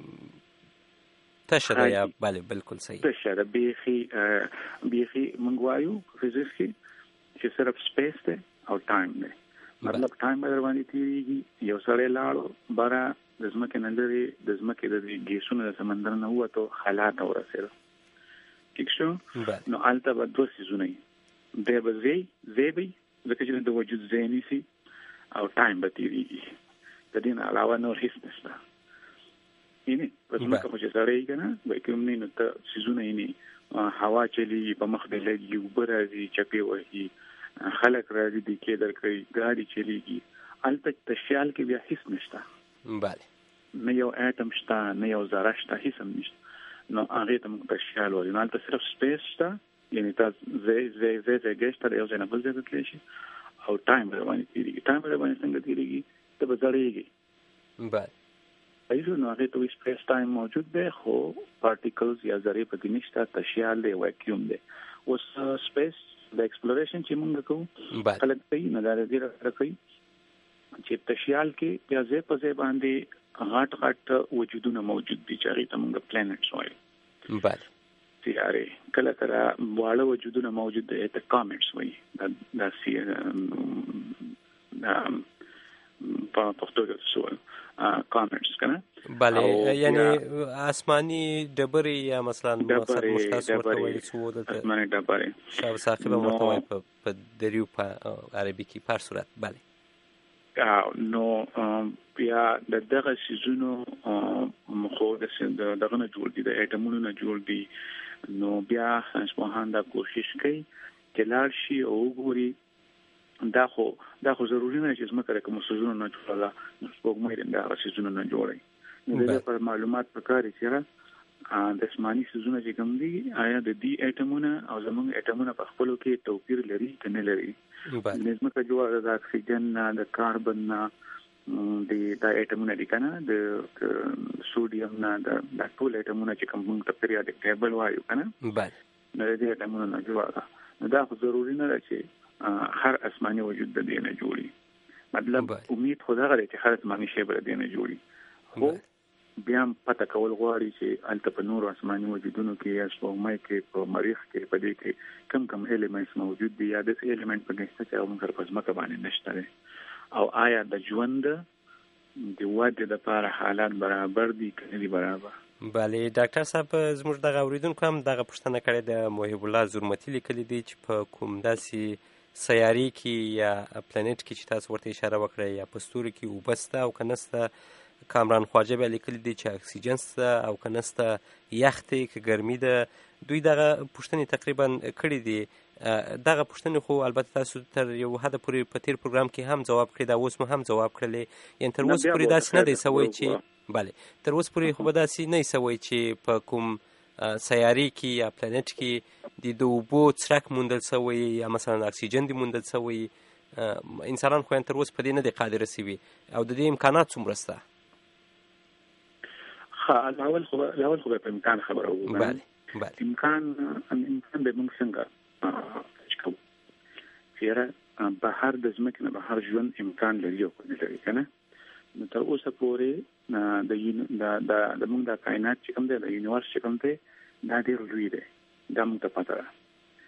تشره یا بله بالکل صحیح تشره بیخي موږ وایو فزیکس کې چې صرف سپیس دی او ټایم دی مطلب ټایم به باندې تیریږي یو سړی لاړو بارا د ځمکې نه لري د ځمکې د ګیسونو د سمندر نه وته خلا ته ورسېده ٹھیک شو. نو البته به دوه سيزونه دی به زیبي ځکه چې د وجود ذهني سي او ټایم به تیریږي د دې علاوه نور هیڅ نشته. یعنی پس موږ کوم چې سره یې کنه وای کوم نه نو ته سيزونه یې هوا چلی په مخ به لګي وبرازي چپی وهي خلک راځي د کې درکې ګاډي چلیږي البته تشیال کې بیا هیڅ نشته. بله نه یو اټم شته نه یو ذره شته هیڅ هم نشته نو هغه ته موږ تشیال وایو. نه البته صرف سپیس شته یعنی تاسو زه ګشتره یو ځای نه بل ځای ته تللی شي او ټایم باندې تیریږي ټایم باندې څنګه تیریږي ته به ځړېږي. بله ایزو نو هغه ته سپیس ټایم موجود دی خو پارټیکلز یا ذرې پکې نشته تشیال دی ویکیوم دی. اوس سپیس د ایکسپلوریشن چې موږ کوو خلک کوي نه دا دې راکوي چې تشیال کې بیا ځای په ځای باندې غټ وجودونه موجود دي چې هغه ته موږ پلانټس وایو. بله سیاره کله کله واړه وجودونه موجود دي ته کامټس وایي دا په پښتو کې سوال کامټس کنه. بله یعنی آسمانی ډبرې یا مثلا مختص ورته وایي څو دلته آسمانی ډبرې شاو ساقب ورته وایي په دریو په عربي کې پر صورت. بله نو بیا دغه سيزونو مخو دغه نه جوړ دي د اټمونو نه جوړ دي نو بیا ساينسپوهان دا کوشش کوي چې لاړ شي او وګوري دا خو ضروري نه چې زموږ کوم سيزونو نه جوړه نو سپوږمۍ دا سيزونو نه جوړي نو د پر معلومات پکاري چې د اسماني سيزونه چې کوم دي آیا د دې اټمونو او زموږ اټمونو په خپل کې توپیر لري کنه لري. نظم کا جوړه د اکسیجن د کاربن د اټمونو دي کنه د سوډیم نه د ټول اټمونو چې کوم ته پیریاډیک ټیبل وایو کنه. بله د دې اټمونو نه جوړه نو دا خو ضروري نه ده چې هر آسماني وجود د دې نه جوړي مطلب امید خدا غواړي چې هر آسماني شی بر دې نه جوړي خو بیا پته کول غواړي چې البته په نور آسماني وجودونو کې یا سپوږمۍ کې په مریخ کې په دې کې کم الیمنټس موجود دي یا د الیمنټ په نشته چې موږ سره په ځمکه باندې نشته او آیا د ژوند د وده لپاره حالات برابر دي کنه دي برابر. بله ډاکټر صاحب زموږ دغه اوریدونکو هم دغه پوښتنه کړې ده محب الله زرمتي لیکلي دي چې په کوم داسې سیارې کې یا پلانټ کې چې تاسو ورته اشاره وکړئ یا په ستوري کې اوبه شته او که نشته کامران خواجه بیا لیکلي دي چې اکسیجن شته او که نشته یخ دی که ګرمي ده. دوی دغه پوښتنې تقریبا کړي دي. دغه پوښتنې خو البته تاسو تر یو حده پورې په تیر پروګرام کې هم ځواب کړی، دا اوس مو هم ځواب کړلی. یعنې تر اوسه پورې داسې نه دی سوی چې بله تر اوسه پورې خو به داسې نه سوی چې په کوم سیارې کې یا پلانټ کې د اوبو څرک موندل سوی یا مثلا اکسیجن دی موندل سوی. انسانان خو تر اوسه په دې نه دی قادر سوي او د دې امکانات څومره شته؟ اول خو به په امکان خبره وکړو. بله امکان به موږ څنګه کوو چې بهر د ځمکې نه بهر ژوند امکان لري او نه لري که نه. نو تر اوسه پورې د موږ د کائنات چې کوم دی د یونیورس چې کوم دی دا ډېر لوی دی. دا موږ ته پته ده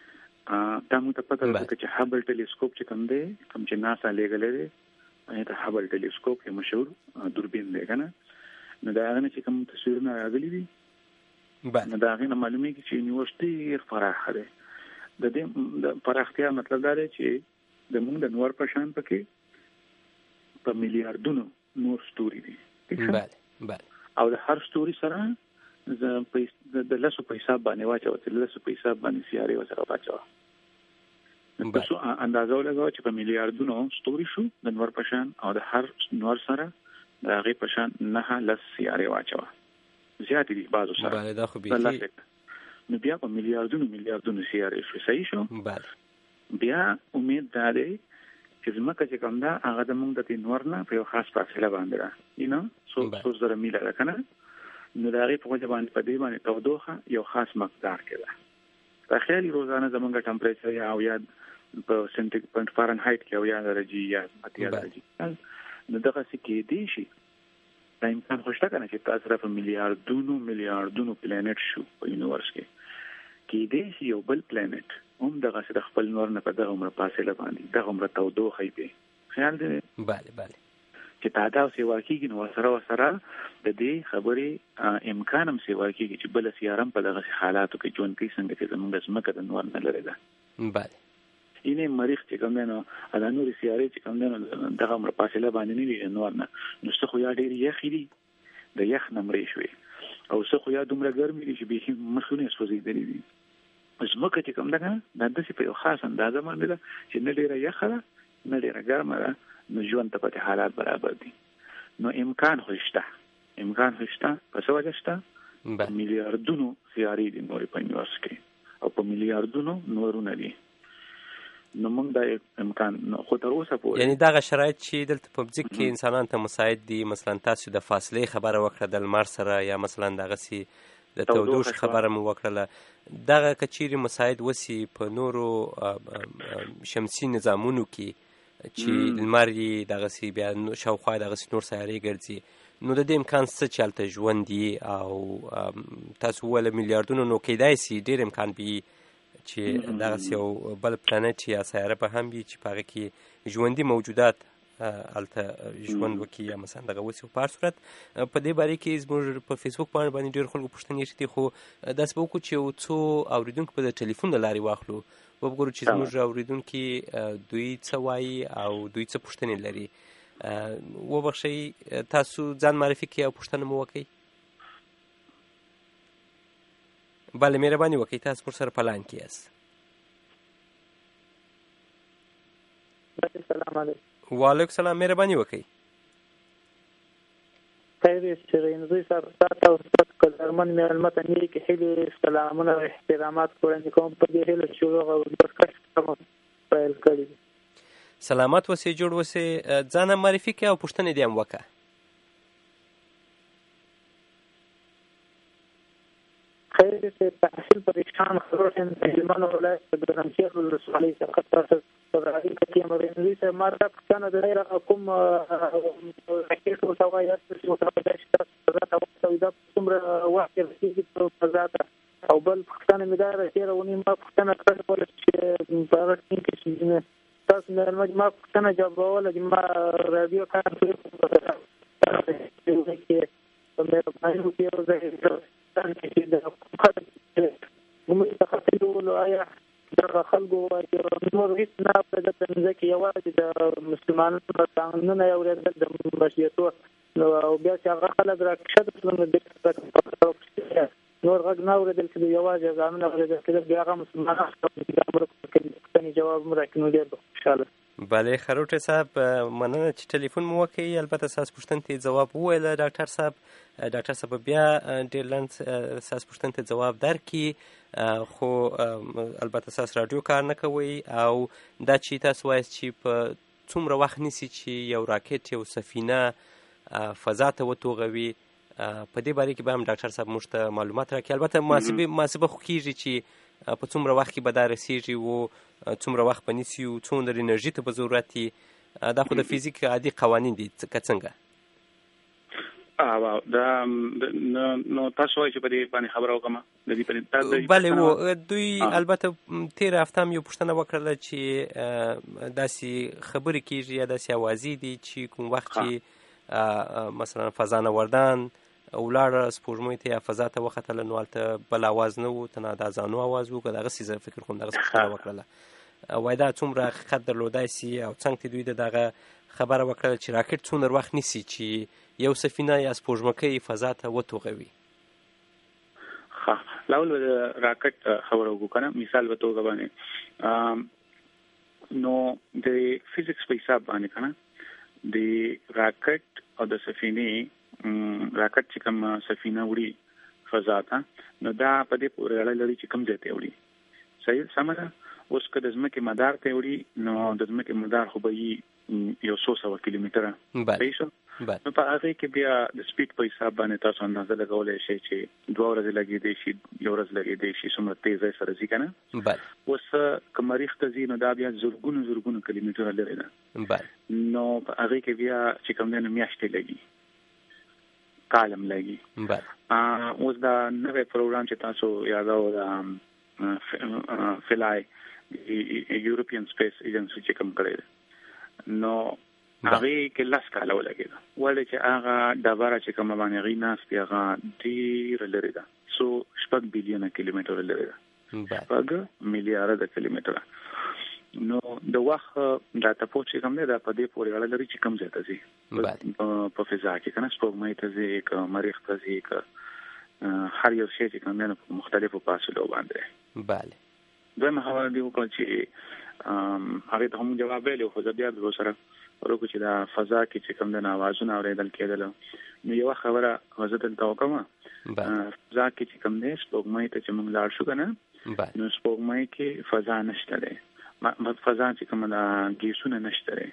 چې هبل ټیلیسکوپ چې کوم دی کوم چې ناسا لېږلی دی د هبل ټیلیسکوپ یو مشهور دوربین دی که نه. نو د هغه نه چې کوم تصویرونه راغلي دي نو د هغې نه معلومېږي چې یونیورس ډېر پراخه دی. د دې د پراختیا مطلب دا دی چې د موږ د نور په شان پکې په میلیاردونو نور ستوري دي او د هر ستوري سره د لسو په حساب باندې واچوه چې لسو په حساب باندې سیارې ورسره واچوه. تاسو اندازه ولګوه چې په میلیاردونو ستوري شو د نور په شان او د هر نور سره د هغې په شان 9 سیارې واچوه. زیاتې دي بعضو سره نو بیا په میلیاردونو سیارې شو. صحیح شو؟ بیا امید دا دی چې ځمکه چې کوم ده هغه د موږ د دې نور نه په یو خاص فاصله باندې ده 100 میله ده که نه. نو د هغې په وجه باندې په دې باندې تودوخه یو خاص مقدار کې ده. دا خیالي روزانه زمونږ ټمپریچر یا او یا په سنټیګریډ فارنهایت کې او یا درجې یا 80 درجې نو دغسې کېدی شي. دا امکان خو شته که نه چې تاسو سره په میلیاردونو پلانټ شو په یونیورس کې. کېدی شي یو بل پلانټ هم دغسې د خپل نور نه په دغه عمره فاصله باندې دغه عمره تودوخه یې پې خیال دی چې تعداد سیوا کېږي. نو ورسره د دې خبرې امکان هم سیوا کېږي چې بله سیاره هم په دغسې حالاتو کې ژوند کوي څنګه چې زموږ ځمکه د نور نه لرې ده. اینې مریخ چې کوم دی نو دا نورې سیارې چې کوم دی نو دغه عمره فاصله باندې نه وي د نور نه. نو څه خو یا ډېرې یخې دي د یخ نه مړې شوې او څه خو یا دومره ګرمې دي چې بیخي مخونه یې سوځېدلي دي. ځمکه چې کوم ده که نه دا داسې په یو خاص اندازه باندې ده چې نه ډېره یخه ده نه ډېره ګرمه ده. نو ژوند ته پکې حالات برابر دي. نو امکان خو شته په څه وجه شته؟ میلیاردونو سیارې دي نورې په یونیورس کې او په میلیاردونو نورونه دي. نو موږ دا امکان خو تر اوسه پورې یعنې دغه شرایط چې دلته په ځمکه کې انسانان ته مساعد دي. مثلا تاسو د فاصلې خبره وکړه د لمر سره یا مثلا دغسې د تودوخې خبره مو وکړله. دغه که چیرې مساعد وسي په نورو شمسي نظامونو کې چې لمر یې دغسې بیا شاوخوا دغسې نور سیارې ګرځي نو د دې امکان څه چې هلته ژوند دي او تاسو وویله میلیاردونو نو کیدای سي ډېر امکان به چې دغسې یو بل پلانټ یا سیاره به هم وي چې په هغې کې ژوندي موجودات هلته ژوند وکړي یا مثلا دغه وسي. په هر صورت په دې باره کې زموږ په فیسبوک پاڼې باندې ډېر خلکو پوښتنې ایښي دي خو داسې به وکړو چې یو څو اورېدونکو به د ټلیفون له لارې واخلو وګورو چې زموږ اورېدونکي دوی څه وایي او دوی څه پوښتنې لري. وبخښئ تاسو ځان معرفي کړئ او پوښتنه مو وکړئ. بله مهرباني وکړئ تاسو موږ سره په لاین کې یاست. السلام علیکم. وعلیکم السلام مهرباني وکړئ. خیر شرینزوی صاحب تاسو او تاسو کلرمن مېلمه ته نیکې هیلې سلامونه او احترامات وړاندې کوم. په دې هیله چې شروع او ورکش پیل کړي. سلامت اوسئ جوړ اوسئ. ځان معرفي کړئ او پوښتنې دې هم وکړه. خیر تحصیل پریشان خروشن هلمند ولایت د ګرمسیر ولسوالۍ څخه تاسو راځي چې مرینوي ته مارته پښتنه د غیر کوم راکېټ او سوغایات چې وسره د شته تاسو دا څومره وخت کې په فضا او بل پښتنه مدار چې ونی ما پښتنه کړل چې په هغه کې چې تاسو نه ما پښتنه جوابول چې ما رادیو کار کوي چې په مې باندې کې چې د موږ تخصصو آیا دغه خلکو وايي نور هیڅ نه په دې ځکه یوازې د مسلمانانو قانون یو د مشروعیت نو بیا چې هغه خلک راکښته شول نو د نور غږ نه اورېدل کېده، یوازې اذانونه اورېدل کېدل. بیا هغه مسلمانان پوښتنې جواب مو راکړي، ډېر خوشحاله. بله خروټی صاحب مننه چې ټلیفون مو وکړئ. البته ستاسو پوښتنې ته جواب وویله ډاکټر صاحب. ډاکټر صاحب بیا ډېر لنډ ستاسو پوښتنې ته جواب درکړي، خو البته ستاسو راډیو کار نه کوئ او دا چې تاسو وایاست چې په څومره وخت نیسي چې یو راکټ یو سفینه فضا ته وتوغوي، په دې باره کې به هم ډاکټر صاحب موږ ته معلومات راکړي. البته محاسبه خو کېږي چې په څومره وخت کې به دا رسېږي و څومره وخت به نیسي و څومره انرژي ته به ضرورت وي. دا خو د فزیک عادي قوانین دي که څنګه؟ نو تاسو وایئ چې په دې باندې خبره وکړم. بله دوی البته تېره هفته هم یو پوښتنه وکړله چې داسې خبرې کېږي یا داسې اوازې دي چې کوم وخت چې مثلا فضا نوردان ولاړه سپوږمۍ ته یا فضا ته وختله نو هلته بل اواز نه و، تنها د اذانو اواز و. که دغسې زه فکر کوم دغسې پوښتنه وکړله، وایي دا څومره حقیقت درلودی سي او څنګ ته دوی د دغه خبره وکړله چې راکټ څومره وخت نیسي چې یو سفینه یا سپوږمکۍ فضا ته وتوغوي. ښه لاول به د راکټ خبره وکړو که نه، مثال په توګه باندې نو د فزیکس په حساب باندې که نه د راکټ او د سفینې راکټ چې کوم سفینه وړي فضا ته نو دا په دې پورې اړه لري چې کوم ځای ته وړي. صحیح سمه ده. اوس که د ځمکې مدار ته وړي نو د ځمکې مدار خو به یې 100 کیلومتره. صحیح شو. نو په هغه کې بیا د سپیډ په حساب باندې تاسو اندازه لګولی شئ چې 2 ورځې لګېدی شي، 1 ورځ لګېدی شي، څومره تیزۍ سره ځي که نه. اوس که مریخ ته ځي نو دا بیا زرګونو کیلومتره لرې ده. نو په هغې کې بیا چې کوم دی نو میاشتې لګي، کالم لګي. اوس دا نوی پروګرام چې تاسو یادوه د فلای یورپین سپیس ایجنسي چې کوم کړی دی نو هغې کې 10 کاله ولګېده، ولې چې هغه ډبره چې کومه باندې هغې ناست دي هغه ډېره لرې ده، 6 بلیونه کیلومتره لرې ده، 6 میلیارده کیلومتره. نو د وخت دا تاسو چې کوم دی دا په دې پورې اړه لري چې کوم ځای ته ځي په فضا کې که نه، سپوږمۍ ته ځي که مریخ ته ځي که هر یو شی چې کوم دی په مختلفو فاصلو باندې. بله دویمه خبره دې وکړه چې هغې ته هم جواب ویلی خو زه بیا به ورسره ورکړو چې دا فضا کې چې کوم دی نو اوازونه اورېدل کېدله. نو یوه خبره زه دلته وکړم، فضا کې چې کوم دی سپوږمۍ ته چې موږ لاړ شو که نه نو سپوږمۍ کې فضا نشته دی، فضا چې کومه دا ګیسونه نشته دی.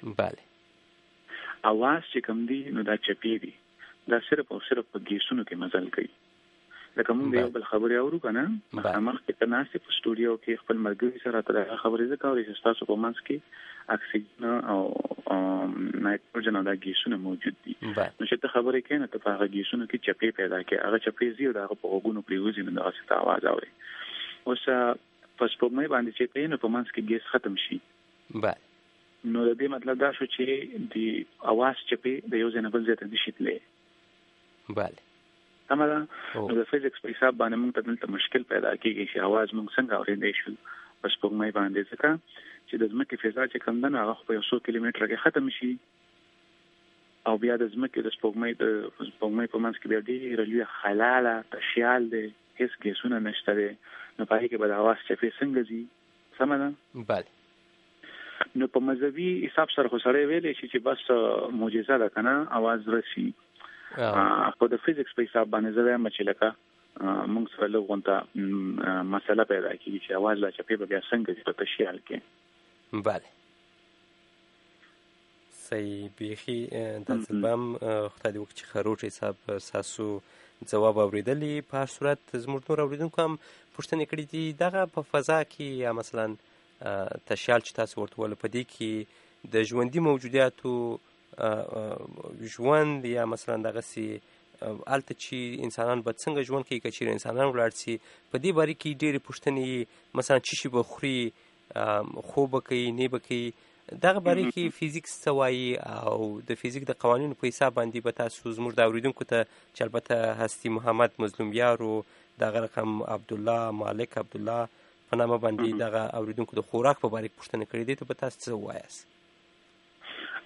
اواز چې کوم دی نو دا چپې دي، دا صرف او صرف په ګیسونو کې مزل کوي. لکه موږ د یو بل خبرې اورو که نه، مخامخ کې ته ناست په سټوډیو کې خپل ملګري سره ته د خبرې زه کولی چې ستاسو په منځ کې اکسیجن او نایتروجن او دا ګیسونه موجود دي. نو چې ته خبرې کوې نو ته په هغه ګیسونو کې چپې پیدا کوې، هغه چپې ځي او د هغه په غوږونو پرېوځي نو دغسې ته اواز اورې. اوس په سپوږمۍ باندې چې ته نو په منځ کې ګیس ختم شي. نو د دې مطلب دا شو چې د اواز چپې د یو ځای نه بل ځای ته نشي تللی. سمه ده. نو د فزیکس په حساب باندې موږ ته دلته مشکل پیدا کېږي چې اواز موږ څنګه اورېدی شو په سپوږمۍ باندې، ځکه چې د ځمکې فضا چې کوم ده نو هغه خو په 100 کیلومتره کې ختم شي او بیا د ځمکې د سپوږمۍ په منځ کې بیا ډېره لویه خلاله تشیال دی، هېڅ ګیسونه نشته دی. نو په هغې کې به د اواز چپې څنګه ځي؟ سمه ده. بله. نو په مذهبي حساب سره خو سړی ویلی شي چې بس معجزه ده که نه اواز رسي، خو د فزیکس په حساب باندې زه وایم چې لکه موږ سره لږ غونته مسله پیدا کېږي چې اواز لا چپې به بیا څنګه ځي په تشیال کې. بله صحیح. بیخي دا ځل به هم خدای دې وکړي چې خروټی صاحب ستاسو ځواب اورېدلی. په هر صورت زموږ نور اورېدونکو هم پوښتنې کړي دي دغه په فضا کې یا مثلا تشیال چې تاسو ورته وویل په دې کې د ژوندي موجوداتو ژوند یا مثلا دغسې هلته چې انسانان به څنګه ژوند کوي که چېرې انسانان ولاړ سي په دې باره کې ډېرې پوښتنې مثلا څه شي به خوري، خوب به کوي، نه به کوي، دغه باره کې فزیکس څه وایي او د فزیک د قوانینو په حساب باندې به تاسو زموږ د اورېدونکو ته چې البته هستي محمد مظلومیار و دغه رقم عبدالله مالک عبدالله په نامه باندې دغه اورېدونکو د خوراک په باره کې پوښتنې کړې دي ته به تاسو څه ووایاست؟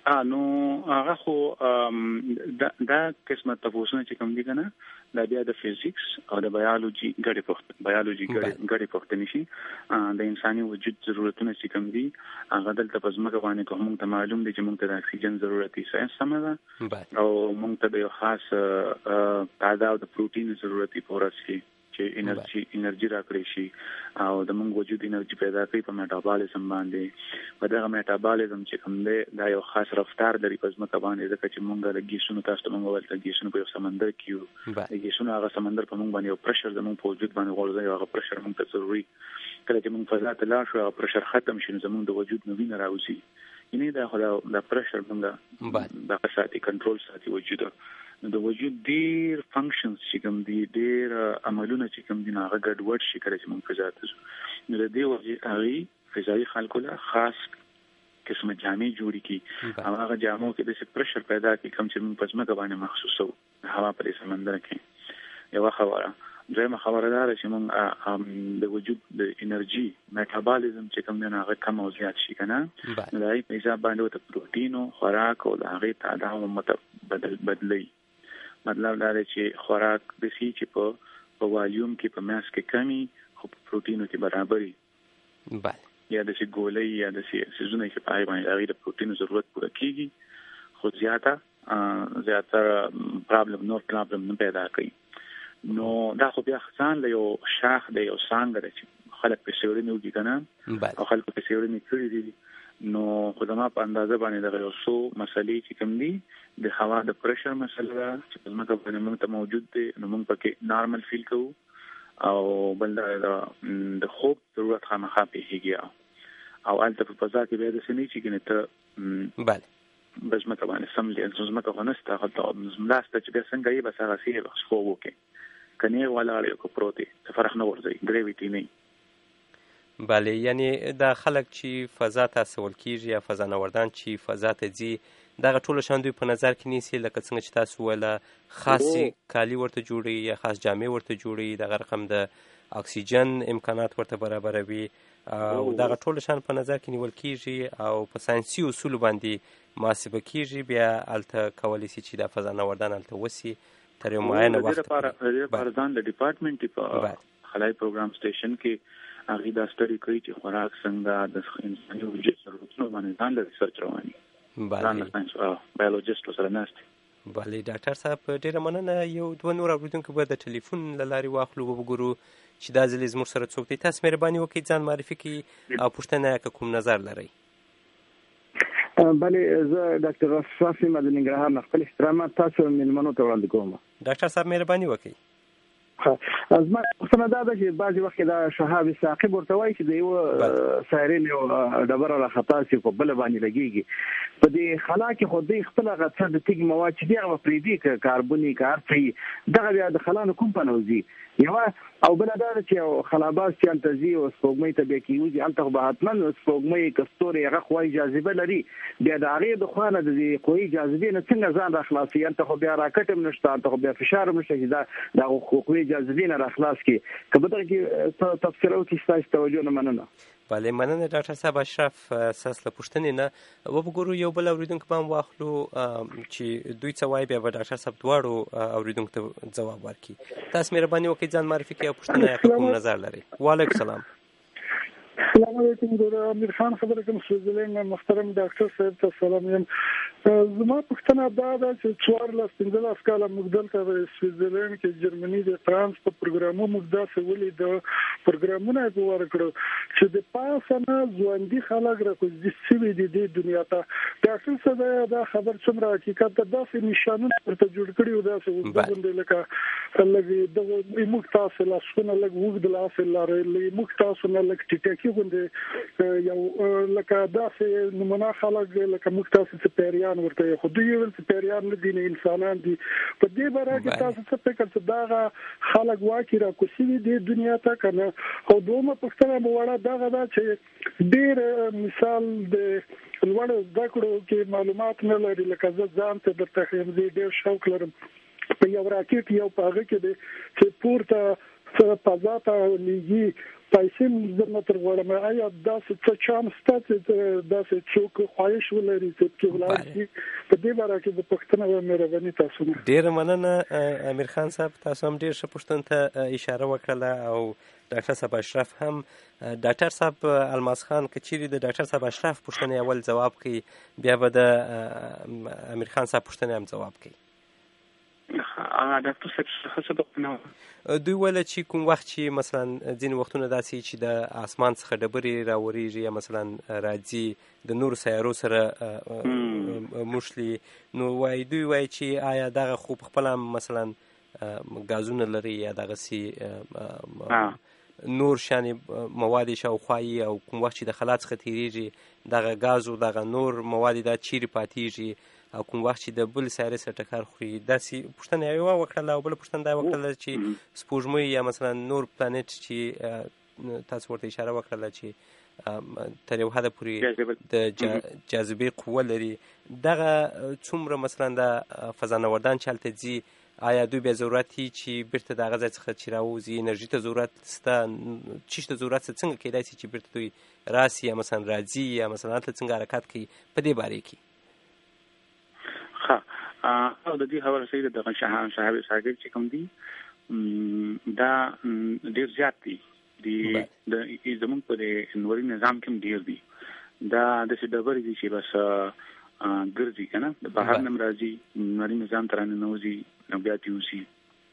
نو هغه خو دا قسمه تفوسونه چې کوم دي کنه دا بیا د فزیکس او د بایولوژي ګډې پوښتنې شي د انساني وجود ضرورتونه چې کوم دي هغه دلته په ځمکه باندې کوم ته معلوم دي چې موږ ته د اکسیجن ضرورت دي سمه ده او موږ ته د خاص تعداد د پروتین ضرورت دي پورا شي چې انرژي راکړي شي او د موږ وجود انرژي پیدا کوي په میټابولیزم باندې په دغه میټابولیزم چې کوم دی دا یو خاص رفتار لري په ځمکه باندې ځکه چې موږ د ګیسونو تاسو ته موږ ولته ګیسونو په یو سمندر کې یو د ګیسونو هغه سمندر په موږ باندې یو پرشر زموږ په وجود باندې غورځي هغه پرشر موږ ته ضروري کله چې موږ فضا ته لاړ شو هغه پرشر ختم شي نو زموږ د وجود نو وینه راوځي یعنی دا پرشر موږ د ساتي کنټرول ساتي وجود نو د وجود ډیر فنکشنز چې کوم دي ډیر عملونه چې کوم دي هغه ګډوډ شي کله چې موږ فضا ته ځو نو د دې وجه هغه فضایي خلکو له خاص قسمه جامې جوړې کی هغه جامو کې د پرشر پیدا کی کوم چې موږ په ځمکه باندې محسوسو هوا پر سمندر کې یو خبره درېمه خبره ده چې موږ د وجود د انرژي میټابولیزم چې کوم نه هغه کم او زیات شي کنه نو دای په حساب باندې د پروتینو خوراک او د هغه تعداد بدلی مطلب دا دی چې خوراک د سي چې په والیوم کې په ماس کې کمی خو په پروتینو کې برابرۍ بله یا د سي ګولۍ یا د سي سيزونه چې په باندې هغه د پروتینو ضرورت پوره کیږي خو زیاته پرابلم نه پیدا کوي نو دا خو بیا ځان له یو شاخ د یو څنګه چې خلک په سیوري وږي کنه او خلک په سیوري کړی دي نو خدما په اندازه باندې د یو څو مسلې چې کوم دي د هوا د پرشر مسله چې په موږ باندې موږ ته موجود دي نو موږ پکې نارمل فیل کوو او بل د خوب ضرورت خامخا پیږي او البته په فضا کې به د سنې چې کنه ته bale بس مته باندې سم لې زما ته نسته غلطه زملاسته چې څنګه یې بس هغه سي بس خو وکي کني ولا اړ یو پروتي فرق نه ورځي ګریویټي نه bale یعنی دا خلک چې فضا ته سوال کیږي یا فضا نوردان چې فضا ته ځي دا ټول شان دوی په نظر کې نیسي لکه څنګه چې تاسو ولا خاصي کالی ورته جوړي یا خاص جامې ورته جوړي د رقم د اکسیجن امکانات ورته برابروي او دا ټول شان په نظر کې نیول کیږي او په ساينسي اصول باندې محاسبه کیږي بیا الته کولی شي چې د فضا نوردان الته وسی تر یو معینه وخت لپاره ځان د ډپارټمنټ په خلای پروګرام سټیشن کې هغه دا سټډي کوي چې خوراک څنګه د انساني وجود ضرورتونو باندې ځان د ریسرچ رواني بایولوژیست سره ناست bale ډاکټر صاحب ډیره مننه یو دوه نور اوریدونکو به د ټلیفون لاري واخلو وګورو چې دا ځلې زموږ سره څوک دی تاسو مهرباني وکړئ ځان معرفي کړئ او پوښتنه کوم نظر لرئ bale زه ډاکټر رفاصي مدني ګرهار خپل احترامات تاسو ملمنو ته وړاندې کوم ډاکټر صاحب مهرباني وکړئ زما څنګه دا چې بعضی وخت دا شهاب ثاقب ورته وایي چې د یو سایرین یو ډبره را خطا شي په بل باندې لګيږي په دې خلا کې خو دې خپل غټه د تیګ مواد چې هغه پریدي کاربونیک ارفي دغه بیا د خلانو کوم پنوزي یو او بل دا چې خلاباس چې انتزي او سپوږمۍ ته به کیږي انته به حتمن سپوږمۍ کستوري هغه خوای جاذبه لري بیا د هغه د خوانه د کوی جاذبه نه څنګه ځان راخلاصي انته خو بیا راکټم نشته انته خو بیا فشار نشته چې دا کوی جاذبه نه راخلاص کی کبه کې تفسیر او تاسو توجه نه مننه bale مننه ډاکټر صاحب اشرف اساس له پوښتنې نه وګورو یو بل اوریدونکو په واخلو چې دوی څه وایي بیا ډاکټر صاحب دواړو اوریدونکو ته ځواب ورکړي تاسو مهرباني وکړئ ځان معرفي کړئ او پوښتنه کوم نظر لري وعلیکم السلام السلام علیکم ډاکټر امیر خان خبره کوم سویزرلند محترم ډاکټر صاحب ته سلام یم زما پوښتنه دا ده چې 14 کاله موږ دلته سویزرلند کې جرمني د فرانس په پروګرامو موږ داسې ولې د پروګرامونه په ورکړو چې د پاسنه ځواني خلک راکوزي سوي دي د دنیا ته ډاکټر صاحب دا خبر څومره حقیقت ده داسې نشانونه ورته جوړ کړي او داسې وګورئ لکه لګي د موږ تاسو لا څونه لګ وګد لا سره موږ تاسو نه لګ ټیټه غونډه یو لکه داسې نمونه خلک لکه موږ تاسو ته پیریان ورته خو دوی ول پیریان نه دي انسانان دي په دې باره کې تاسو څه فکر څه دا خلک واکې را کوسي دي دنیا ته کنه او دومره پښتنه موړه دا چې ډېر مثال د لوړ ذکرو کې معلومات نه لري لکه ځان ته د تخیل ډېر شوق لرم په یو راکټ یو پاغه کې چې پورته فضا ته لیږي پیسې موږ نه تر غواړم. آیا داسې څه چانس شته چې داسې څوک خواهش ولري چې پکې ولاړ شي؟ په دې باره کې د پوښتنه او مهرباني تاسو نه. ډېره مننه امیر خان صاحب، تاسو هم ډېر ښه پوښتنې ته اشاره وکړله او ډاکټر صاحب اشرف هم. ډاکټر صاحب الماس خان که چیرې د ډاکټر صاحب اشرف پوښتنې اول ځواب کوي، بیا به د امیر خان صاحب پوښتنې هم ځواب کوي. ډاکټر صاحب دوی ویل چې کوم وخت چې مثلا ځینې وختونه داسې چې د اسمان څخه ډبرې راوریږي یا مثلا راځي د نورو سیارو سره موښلي، نو دوی وایي چې آیا دغه خو پخپله مثلا ګازونه لري یا دغسې نور شانې مواد شاوخوایي، او کوم وخت چې د خلا څخه تېرېږي دغه ګاز او دغه نور مواد دا چیرې پاتېږي، او کوم وخت چې د بل سیارې سره ټکر خوري. داسې پوښتنه یوه وکړله، او بله پوښتنه دا وکړله چې سپوږمۍ یا مثلا نور پلانټ چې تاسو ورته اشاره وکړله چې تر یو حده پورې د جاذبې قوه لري، دغه څومره مثلا د فضانوردان چې هلته ځي آیا دوی بیا ضرورت دي چې بیرته د هغه ځای څخه چې راوځي انرژي ته ضرورت شته؟ چی شته ضرورت شته؟ څنګه کیدای شي چې بیرته دوی راسي یا مثلا راځي یا مثلا هلته څنګه حرکت کوي په دې باره کې؟ او د دې حواله سره د شهاب ساګر چې کوم دي دا ډیر زیات دي د زمونږ په نوري نظام کې ډیر دي. دا د څه ډبرې دي چې بس ګرځي کنه، د بهر نم راځي نوري نظام ترانه نوځي نو بیا تیوسی.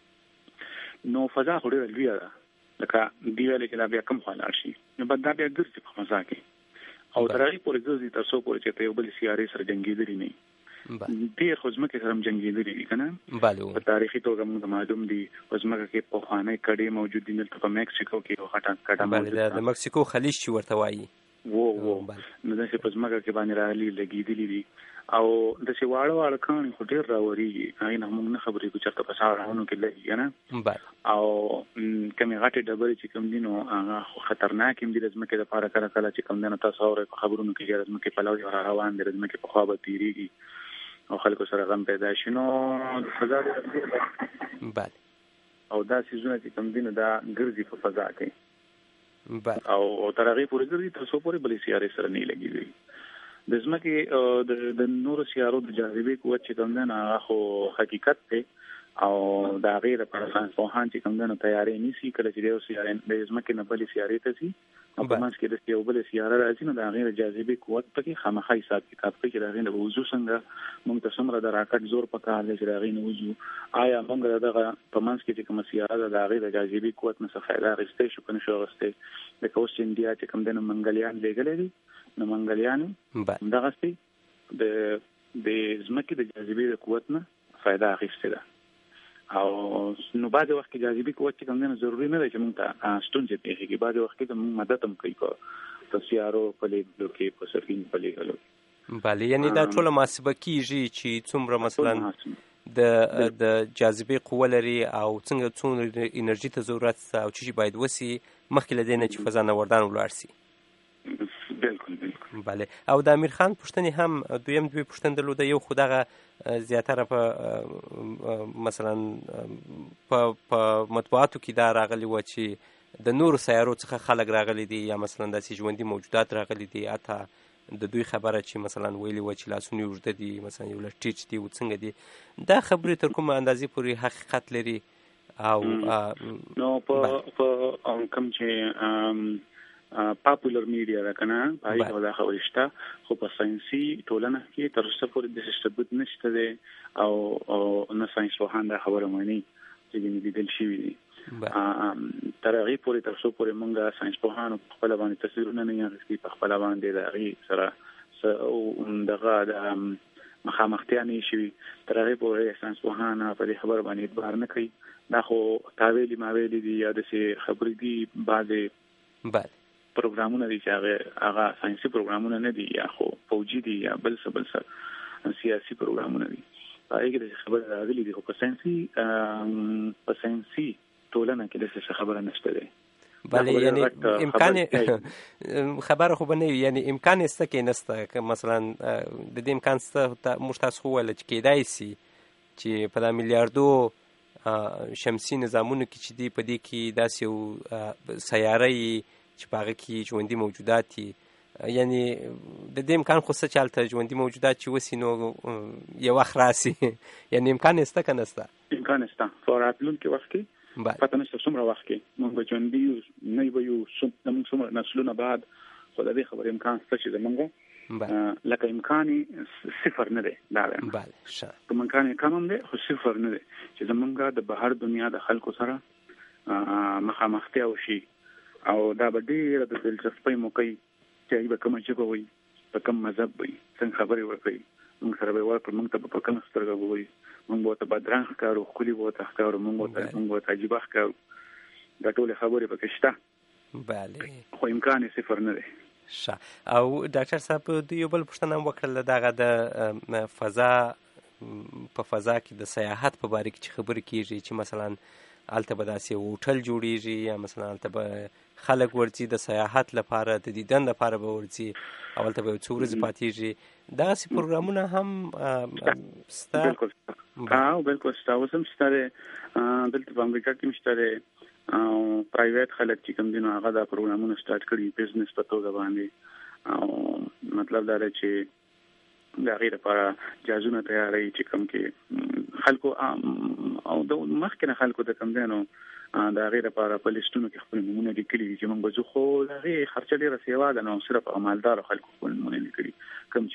نو فضا خو ډیره لویه ده، لکه دی ویل چې دا بیا کم خلاص شي، نو بد دا بیا ګرځي په فضا کې، او تر هغه پورې ګرځي تر څو پورې چې په یو بل سیارې سره جنگیدلی نه ډېر خو ځمکې سره هم جنګېدلي دي که نه. په تاریخي توګه موږ معلوم دي په ځمکه کې پخوانۍ کډې موجود دي. دلته په میکسیکو کې یو کډه موجود ده، د مکسیکو خلیج چې ورته وایي، نو داسې په ځمکه کې باندې راغلي لګېدلي دي، او داسې واړه کاڼي خو ډېر راورېږي، هغې نه موږ نه خبرېږو چېرته په ساړهونو کې لګي که نه. او کمې غټې ډبرې چې کوم دي نو هغه خو خطرناک هم دي د ځمکې دپاره. کله کله چې کوم دی نو تاسو اورئ په خبرونو کې د ځمکې پلو یو را روان دی، د ځمکې په خوا به تېرېږي او خلکو سره غم پیدا شي. نو فضا بله او دا سیزونه چې کوم دي نو دا ګرځي په فضا کې، او تر هغې پورې ګرځي تر څو پورې بلې سیارې سره نه لګېږي. د ځمکې د نورو سیارو د جاذبې قوت چې کوم دی نو هغه خو حقیقت دی، او د هغې دپاره ساینسپوهان چې کوم دی نو تیاری نیسي. کله چې د یو سیارې د ځمکې نه بلې سیارې ته ځي او په منځ کې د یو بلې سیاره راځي، نو د هغې د جاذبې قوت پکې خامخا حساب کتاب کوي چې د هغې نه به وځو څنګه، موږ ته څومره د راکټ زور پکار دی چې د هغې نه وځو، آیا موږ د دغه په منځ کې چې کومه سیاره ده د هغې د جاذبې قوت نه څه فایده اخیستی شو که نه شو اخیستی. لکه اوس چې انډیا چې کوم دی نو منګلیان لېږلی دي، نو منګلیانو همدغسې د ځمکې د جاذبې د قوت نه فایده اخیستې ده. او نو بعضې وخت کې جاذبې قوت چې کوم دی نو ضروري نه دی چې موږ ته ستونزې پېښېږي، بعضې وخت کې موږ مدد هم کوي په سیارو په لیږلو کې، په سفینې په لیږلو کې. بله، یعنې دا ټوله محاسبه کېږي چې څومره مثلا د جاذبې قوه لري او څومره انرژي ته ضرورت شته او څه شي باید وسي مخکې له دې نه چې فضانوردان ولاړ سي. بله، او د امیر خان پوښتنې هم دویم دوی پوښتنې درلوده. یو خو دغه زیاتره په مثلا په مطبوعاتو کې دا راغلي وه چې د نورو سیارو څخه خلک راغلي دي یا مثلا داسې ژوندي موجودات راغلي دي، حتی د دوی خبره چې مثلا ویلي وه چې لاسونه یې اوږده دي، مثلا یو لږ ټیچ دي او څنګه دي، دا خبرې تر کومه اندازې پورې حقیقت لري؟ او نو په کوم چې پاپولر میډیا ده که نه په هغې کې دا خبرې شته، خو په ساینسي ټولنه کې تر اوسه پورې داسې ثبوت نشته دی او نه ساینسپوهان دا خبره مني چې ځینې لیدل شوي دي. تر هغې پورې تر څو پورې موږ ساینسپوهانو په خپله باندې تصویرونه نه یې اخیستي، په خپله باندې د هغې سره دغه د مخامختیا نه یې شوي، تر هغې پورې ساینسپوهان په دې خبره باندې اعتبار نه کوي. دا خو تاویلي ماویلي دي یا داسې خبرې دي، بعضې پروګرامونه دي چې هغه ساینسي پروګرامونه نه دي یا خو فوجي دي یا بل څه سیاسي پروګرامونه دي، په هغې کې داسې خبرې راغلي دي، خو په ساینسي ټولنه کې داسې خبره نشته دی. بله، یعنی امکان خبره خو به نه وي، یعنی امکان یې شته کې نشته، که مثلا د دې امکان شته موږ تاسو خو وویله چې کیدای سي چې په دا میلیاردو شمسي نظامونو کې چې دی په دې کې داسې یو سیاره چې په هغه کې ژوندي موجودات دي، یعنی د دې امکان خو څه چې هلته ژوندي موجودات چې وسي نو یو وخت راسي، یعنی امکان شته که نه شته؟ امکان شته. په راتلونکي وخت کې پته نشته څومره وخت کې موږ به ژوندي یو، نه به یو زموږ څومره نسلونه بعد، خو د دې خبرې امکان شته چې زموږ لکه امکان صفر نه دی. دا کوم امکان کم هم دی خو صفر نه دی چې زموږ د بهر دنیا د خلکو سره مخامختیا وشي، او دا به ډېره د دلچسپۍ موقع چې به کومه ژبه وي، په کوم مذهب وي، څنګه خبرې وکړي، موږ سره به ورکړو، موږ ته به په کومه سترګه به وایي، موږ به ورته بدرنګ ښکارو، ښکلي به ورته ښکارو، موږ ورته عجیبه ښکارو. دا ټولې خبرې پکې شته، خو امکان یې صفر نه دی. او ډاکټر صاحب د یو بل پوښتنه هم وکړله، دغه د فضا په فضا کې د سیاحت په باره کې چې خبرې کېږي چې مثلا هلته به داسې هوټل جوړېږي، یا مثلا هلته به خلک ورځي د سیاحت لپاره، د دیدن لپاره به ورځي، او هلته به یو څو ورځې پاتېږي، دغسې پروګرامونه هم شته؟ بالکل شته، اوس هم شته دی. دلته په امریکا کې هم شته دی، او پرایویټ خلک چې کوم دي نو هغه دا پروګرامونه سټارټ کړي بزنس په توګه باندې، او مطلب دا دی چې د هغې لپاره جهازونه تیاروي چې کوم کې خلکو او د مخکې نه خلکو د کوم دی نو د هغې لپاره په لیسټونو کې خپل نومونه لیکلي دي چې موږ به ځو، خو د هغې خرچه ډېره سیوا ده، نو صرف مالدارو خلکو خپل نومونه لیکلي، کوم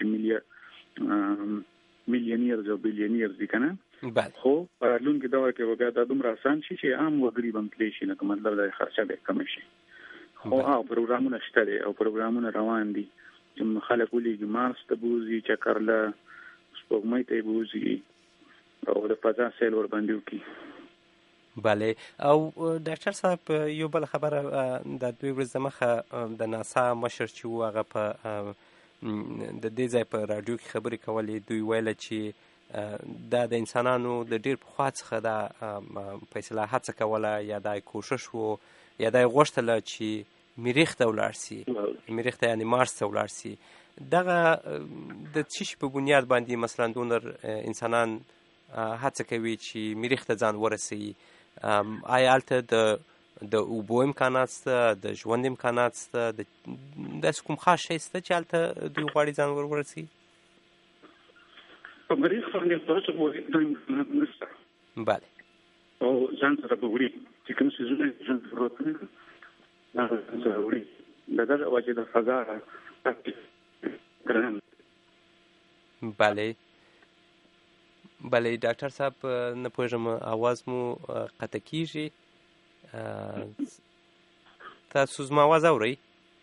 چې میلیونیرز او بیلیونیرز دي که نه. خو په راتلونکي دور کې به بیا دا دومره اسان شي چې عام وګړي به هم تللی شي، نو مطلب دا خرچه به کمه شي. خو پروګرامونه شته دي او پروګرامونه روان دي چې خلک ولېږي مارس ته بوځي، چکر له سپوږمۍ ته یې بوځي، او د فضا سیل ورباندې وکړي. بله. او ډاکټر صاحب یو بل خبره، د 2 ورځې دمخه د ناسا مشر چې و هغه په د دې ځای په راډیو کې خبرې کولې، دوی ویله چې دا د انسانانو د ډېر پخوا څخه دا په اصطلاح هڅه کوله، یا دا کوشش و، یا دا یې غوښتله چې مریخ ته ولاړ سي، مریخ ته یعنې مارس ته ولاړ سي. دغه د څه شي په بنیاد باندې مثلا دونر انسانان هڅه کوي چې مریخ ته ځان ورسوي؟ آیا هلته د اوبو امکانات شته، د ژوند امکانات شته، داسې کوم خاص شی شته چې هلته دوی غواړي ځان ورسوي؟ په مریخ باندې خاصه دا امکانات نشته. بله. او ځان سره به وړي چې کوم څیزونه یې ژوند ضرورت نه لري، هغه ځان سره وړي. د دغه وجې د فضا ګران. بله. بله ډاکټر صاحب، نه پوهېږم اواز مو قطع کېږي، تاسو زما اواز اورئ؟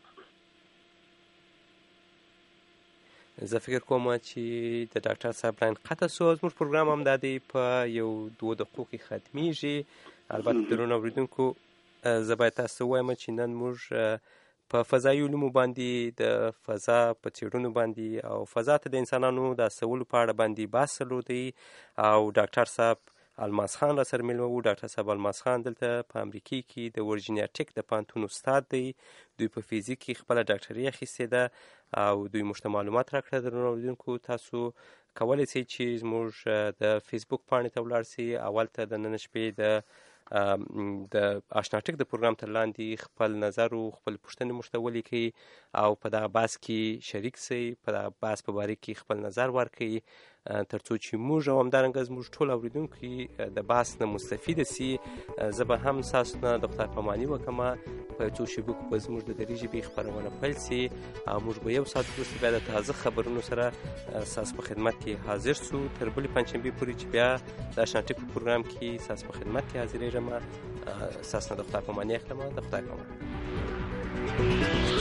زه فکر کوم چې د ډاکټر صاحب لاین قطع سو. زموږ پروګرام هم دا دی په یو 2 دقیقو کې ختمیږي. البته درنو اورېدونکو، زه باید تاسو ته ووایم چې نن موږ په فضایي علومو باندې، د فضا په څېړنو باندې او فضا ته د انسانانو د استولو په اړه باندې بحث درلودی، او ډاکټر صاحب الماس خان را سره مېلمه وو. ډاکټر صاحب الماس خان دلته په امریکې کې د ورجینیا ټیک د پوهنتون استاد دی. دوی په فزیک کې خپله ډاکټري اخیستې ده، او دوی موږ ته معلومات راکړه. درنو اورېدونکو، تاسو کولی شئ چې زموږ د فیسبوک پاڼې ته ولاړ سئ، اول ته د نن شپې د آشنا ټیک د پروګرام تر لاندې خپل نظر او خپل پوښتنې موږ ته ولیکئ، او په دغه بحث کې شریک سئ، په دغه بحث په باره کې خپل نظر ورکړئ، تر څو چې موږ او همدارنګه زموږ ټول اورېدونکي د بحث نه مستفیده سي. زه به هم ستاسو نه د خدای پاماني وکړم. په څو شېبو کې به زموږ د دري ژبې خپرونه پیل سي، او موږ به 1 ساعت وروسته بیا د تازه خبرونو سره ستاسو په خدمت کې حاضر سو. تر بلې پنجشنبې پورې چې بیا د آشنا ټیک په پروګرام کې ستاسو په خدمت کې حاضرېږم. ستاسو نه د خدای پاماني اخلم. د خدای پامان.